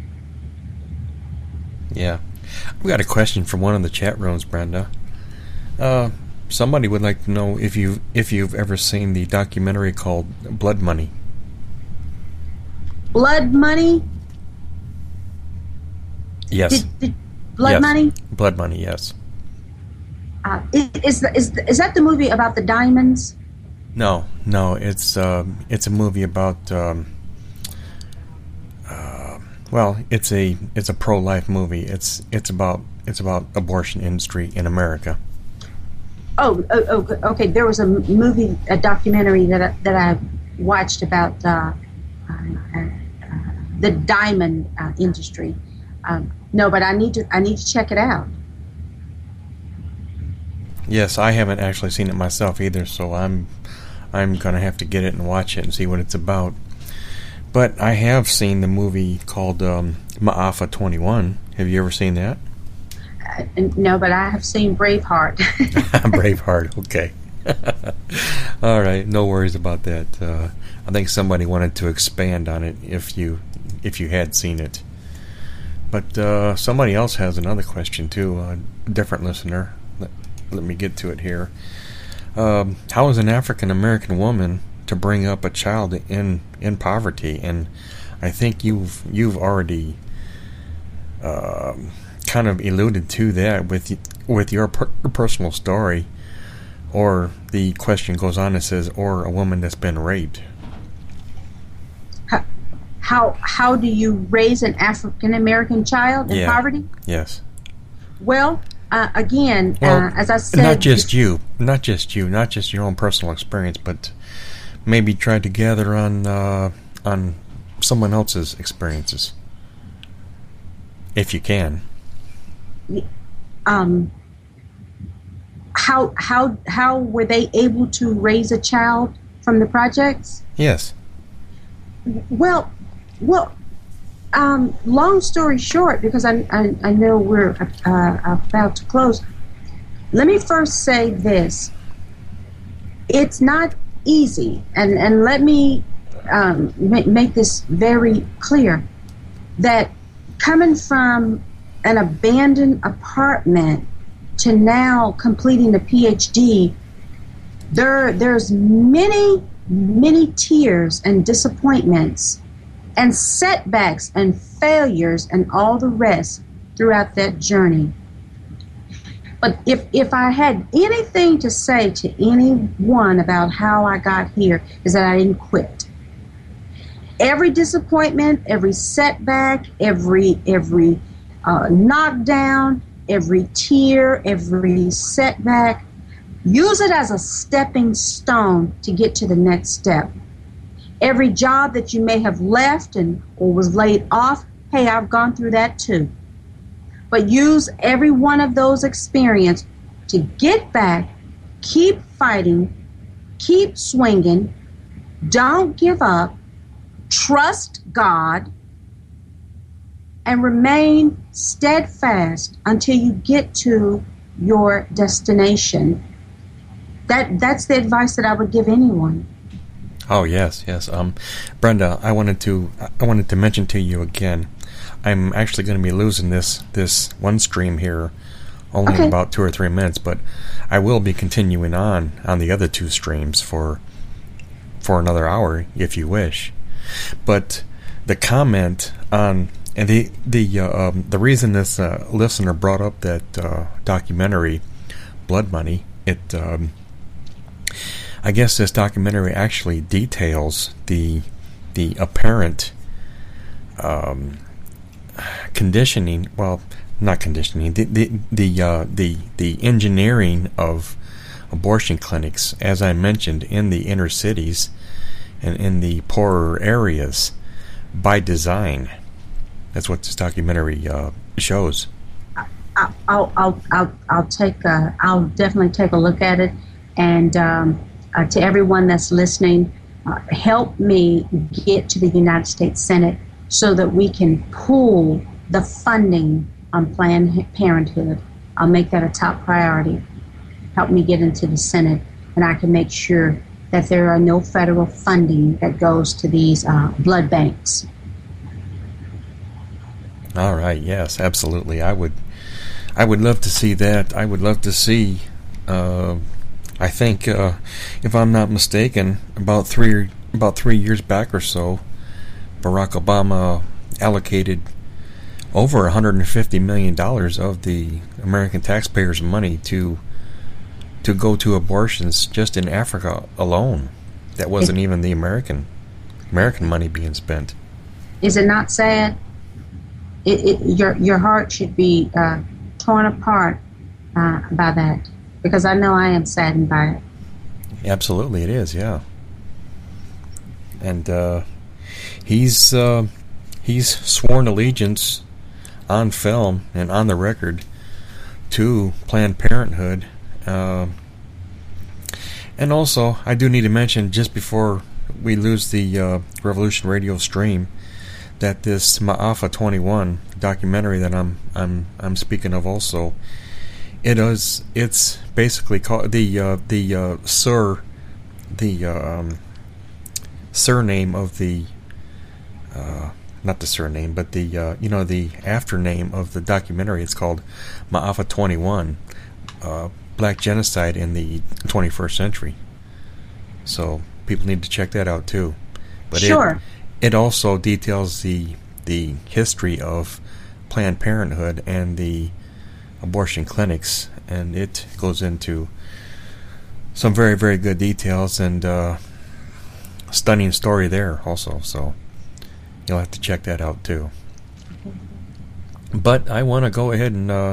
Yeah. We got a question from one of the chat rooms, Brenda. Uh, somebody would like to know if you if you've ever seen the documentary called Blood Money. Blood Money? Yes. Did, did Blood yes. Money? Blood Money, yes. Uh, is, is is that the movie about the diamonds? No, no. It's um, it's a movie about. Um, uh, well, it's a it's a pro-life movie. It's it's about it's about abortion industry in America. Oh, oh, oh, okay. There was a movie, a documentary that I, that I watched about uh, uh, uh, the diamond uh, industry. Um, no, but I need to I need to check it out. Yes, I haven't actually seen it myself either, so I'm I'm gonna have to get it and watch it and see what it's about. But I have seen the movie called um, Ma'afa twenty-one. Have you ever seen that? Uh, no, but I have seen Braveheart. Braveheart, okay. All right, no worries about that. Uh, I think somebody wanted to expand on it if you if you had seen it. But uh, somebody else has another question too, a different listener. Let, let me get to it here. Um, how is an African American woman to bring up a child in in poverty? And I think you've you've already uh, kind of alluded to that with with your per- personal story. Or the question goes on and says, or a woman that's been raped. How, how how do you raise an African American child in yeah. poverty? Yes. Well, uh, again, well, uh, as I said, not just you, not just you, not just your own personal experience, but maybe try to gather on uh, on someone else's experiences, if you can. Um, how how how were they able to raise a child from the projects? Yes. Well, well. Um, long story short, because I I, I know we're uh, about to close. Let me first say this: it's not easy, and and let me um, make, make this very clear that coming from an abandoned apartment to now completing a P H D, there there's many many tears and disappointments and setbacks and failures and all the rest throughout that journey. But if, if I had anything to say to anyone about how I got here, is that I didn't quit. Every disappointment, every setback, every every uh, knockdown, every tear, every setback, use it as a stepping stone to get to the next step. Every job that you may have left and or was laid off, hey, I've gone through that too. But use every one of those experiences to get back, keep fighting, keep swinging, don't give up, trust God, and remain steadfast until you get to your destination. That that's the advice that I would give anyone. Oh yes, yes. Um, Brenda, I wanted to I wanted to mention to you again. I'm actually going to be losing this this one stream here, only okay. in about two or three minutes. But I will be continuing on on the other two streams for for another hour, if you wish. But the comment on and the the uh, um, the reason this uh, listener brought up that uh, documentary, Blood Money, it. Um, I guess this documentary actually details the the apparent um, conditioning. Well, not conditioning. The the the uh, the the engineering of abortion clinics, as I mentioned, in the inner cities and in the poorer areas, by design. That's what this documentary uh, shows. I'll I'll I'll I'll, I'll take a, I'll definitely take a look at it, and. Um, Uh, to everyone that's listening, uh, help me get to the United States Senate so that we can pool the funding on Planned Parenthood. I'll make that a top priority. Help me get into the Senate, and I can make sure that there are no federal funding that goes to these uh, blood banks. All right. Yes, absolutely. I would. I would love to see that. I would love to see. Uh, I think, uh, if I'm not mistaken, about three about three years back or so, Barack Obama allocated over one hundred fifty million dollars of the American taxpayers' money to to go to abortions just in Africa alone. That wasn't it, even the American American money being spent. Is it not sad? It, it, your your heart should be uh, torn apart uh, by that. Because I know I am saddened by it. Absolutely, it is, yeah. And uh, he's uh, he's sworn allegiance on film and on the record to Planned Parenthood. Uh, and also, I do need to mention, just before we lose the uh, Revolution Radio stream, that this Ma'afa twenty-one documentary that I'm I'm I'm speaking of also. It is. It's basically called the uh, the uh, Sir, the um, surname of the uh, not the surname, but the uh, you know the aftername of the documentary. It's called Ma'afa twenty-one, uh, Black Genocide in the twenty-first Century. So people need to check that out too. But sure. It, it also details the the history of Planned Parenthood and the abortion clinics, and it goes into some very, very good details and uh, stunning story there also. So you'll have to check that out too. But I want to go ahead and uh,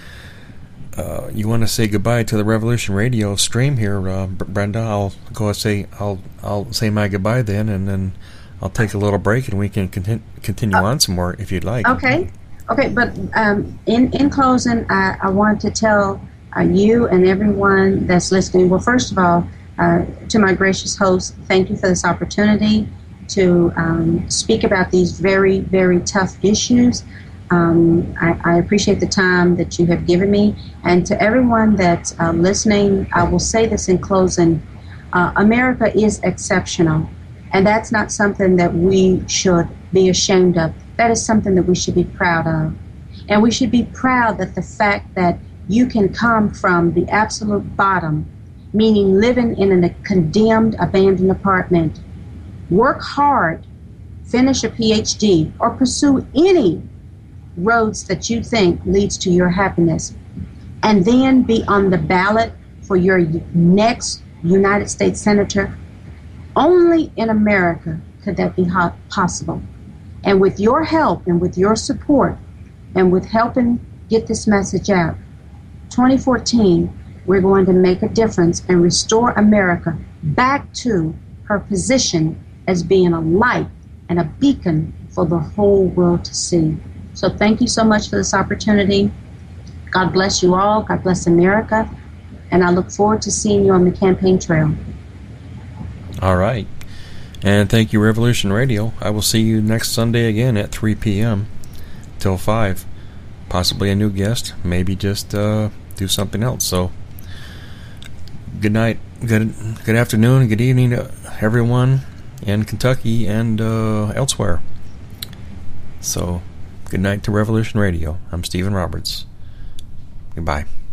uh, you want to say goodbye to the Revolution Radio stream here, uh, Brenda. I'll go and say I'll I'll say my goodbye then, and then I'll take a little break and we can continue continue uh, on some more if you'd like. Okay, okay. But um, in in closing, I, I want to tell uh, you and everyone that's listening. Well, first of all, uh, to my gracious host, thank you for this opportunity to um, speak about these very very tough issues. Um, I, I appreciate the time that you have given me. And to everyone that's uh, listening, I will say this in closing. Uh, America is exceptional. And that's not something that we should be ashamed of. That is something that we should be proud of. And we should be proud that the fact that you can come from the absolute bottom, meaning living in a condemned, abandoned apartment, work hard, finish a P H D, or pursue any roads that you think leads to your happiness, and then be on the ballot for your next United States Senator. Only in America could that be ho- possible. And with your help and with your support and with helping get this message out, twenty fourteen, we're going to make a difference and restore America back to her position as being a light and a beacon for the whole world to see. So thank you so much for this opportunity. God bless you all. God bless America. And I look forward to seeing you on the campaign trail. All right. And thank you, Revolution Radio. I will see you next Sunday again at three p.m. till five. Possibly a new guest. Maybe just uh, do something else. So good night. Good, good afternoon. Good evening to everyone in Kentucky and uh, elsewhere. So good night to Revolution Radio. I'm Stephen Roberts. Goodbye.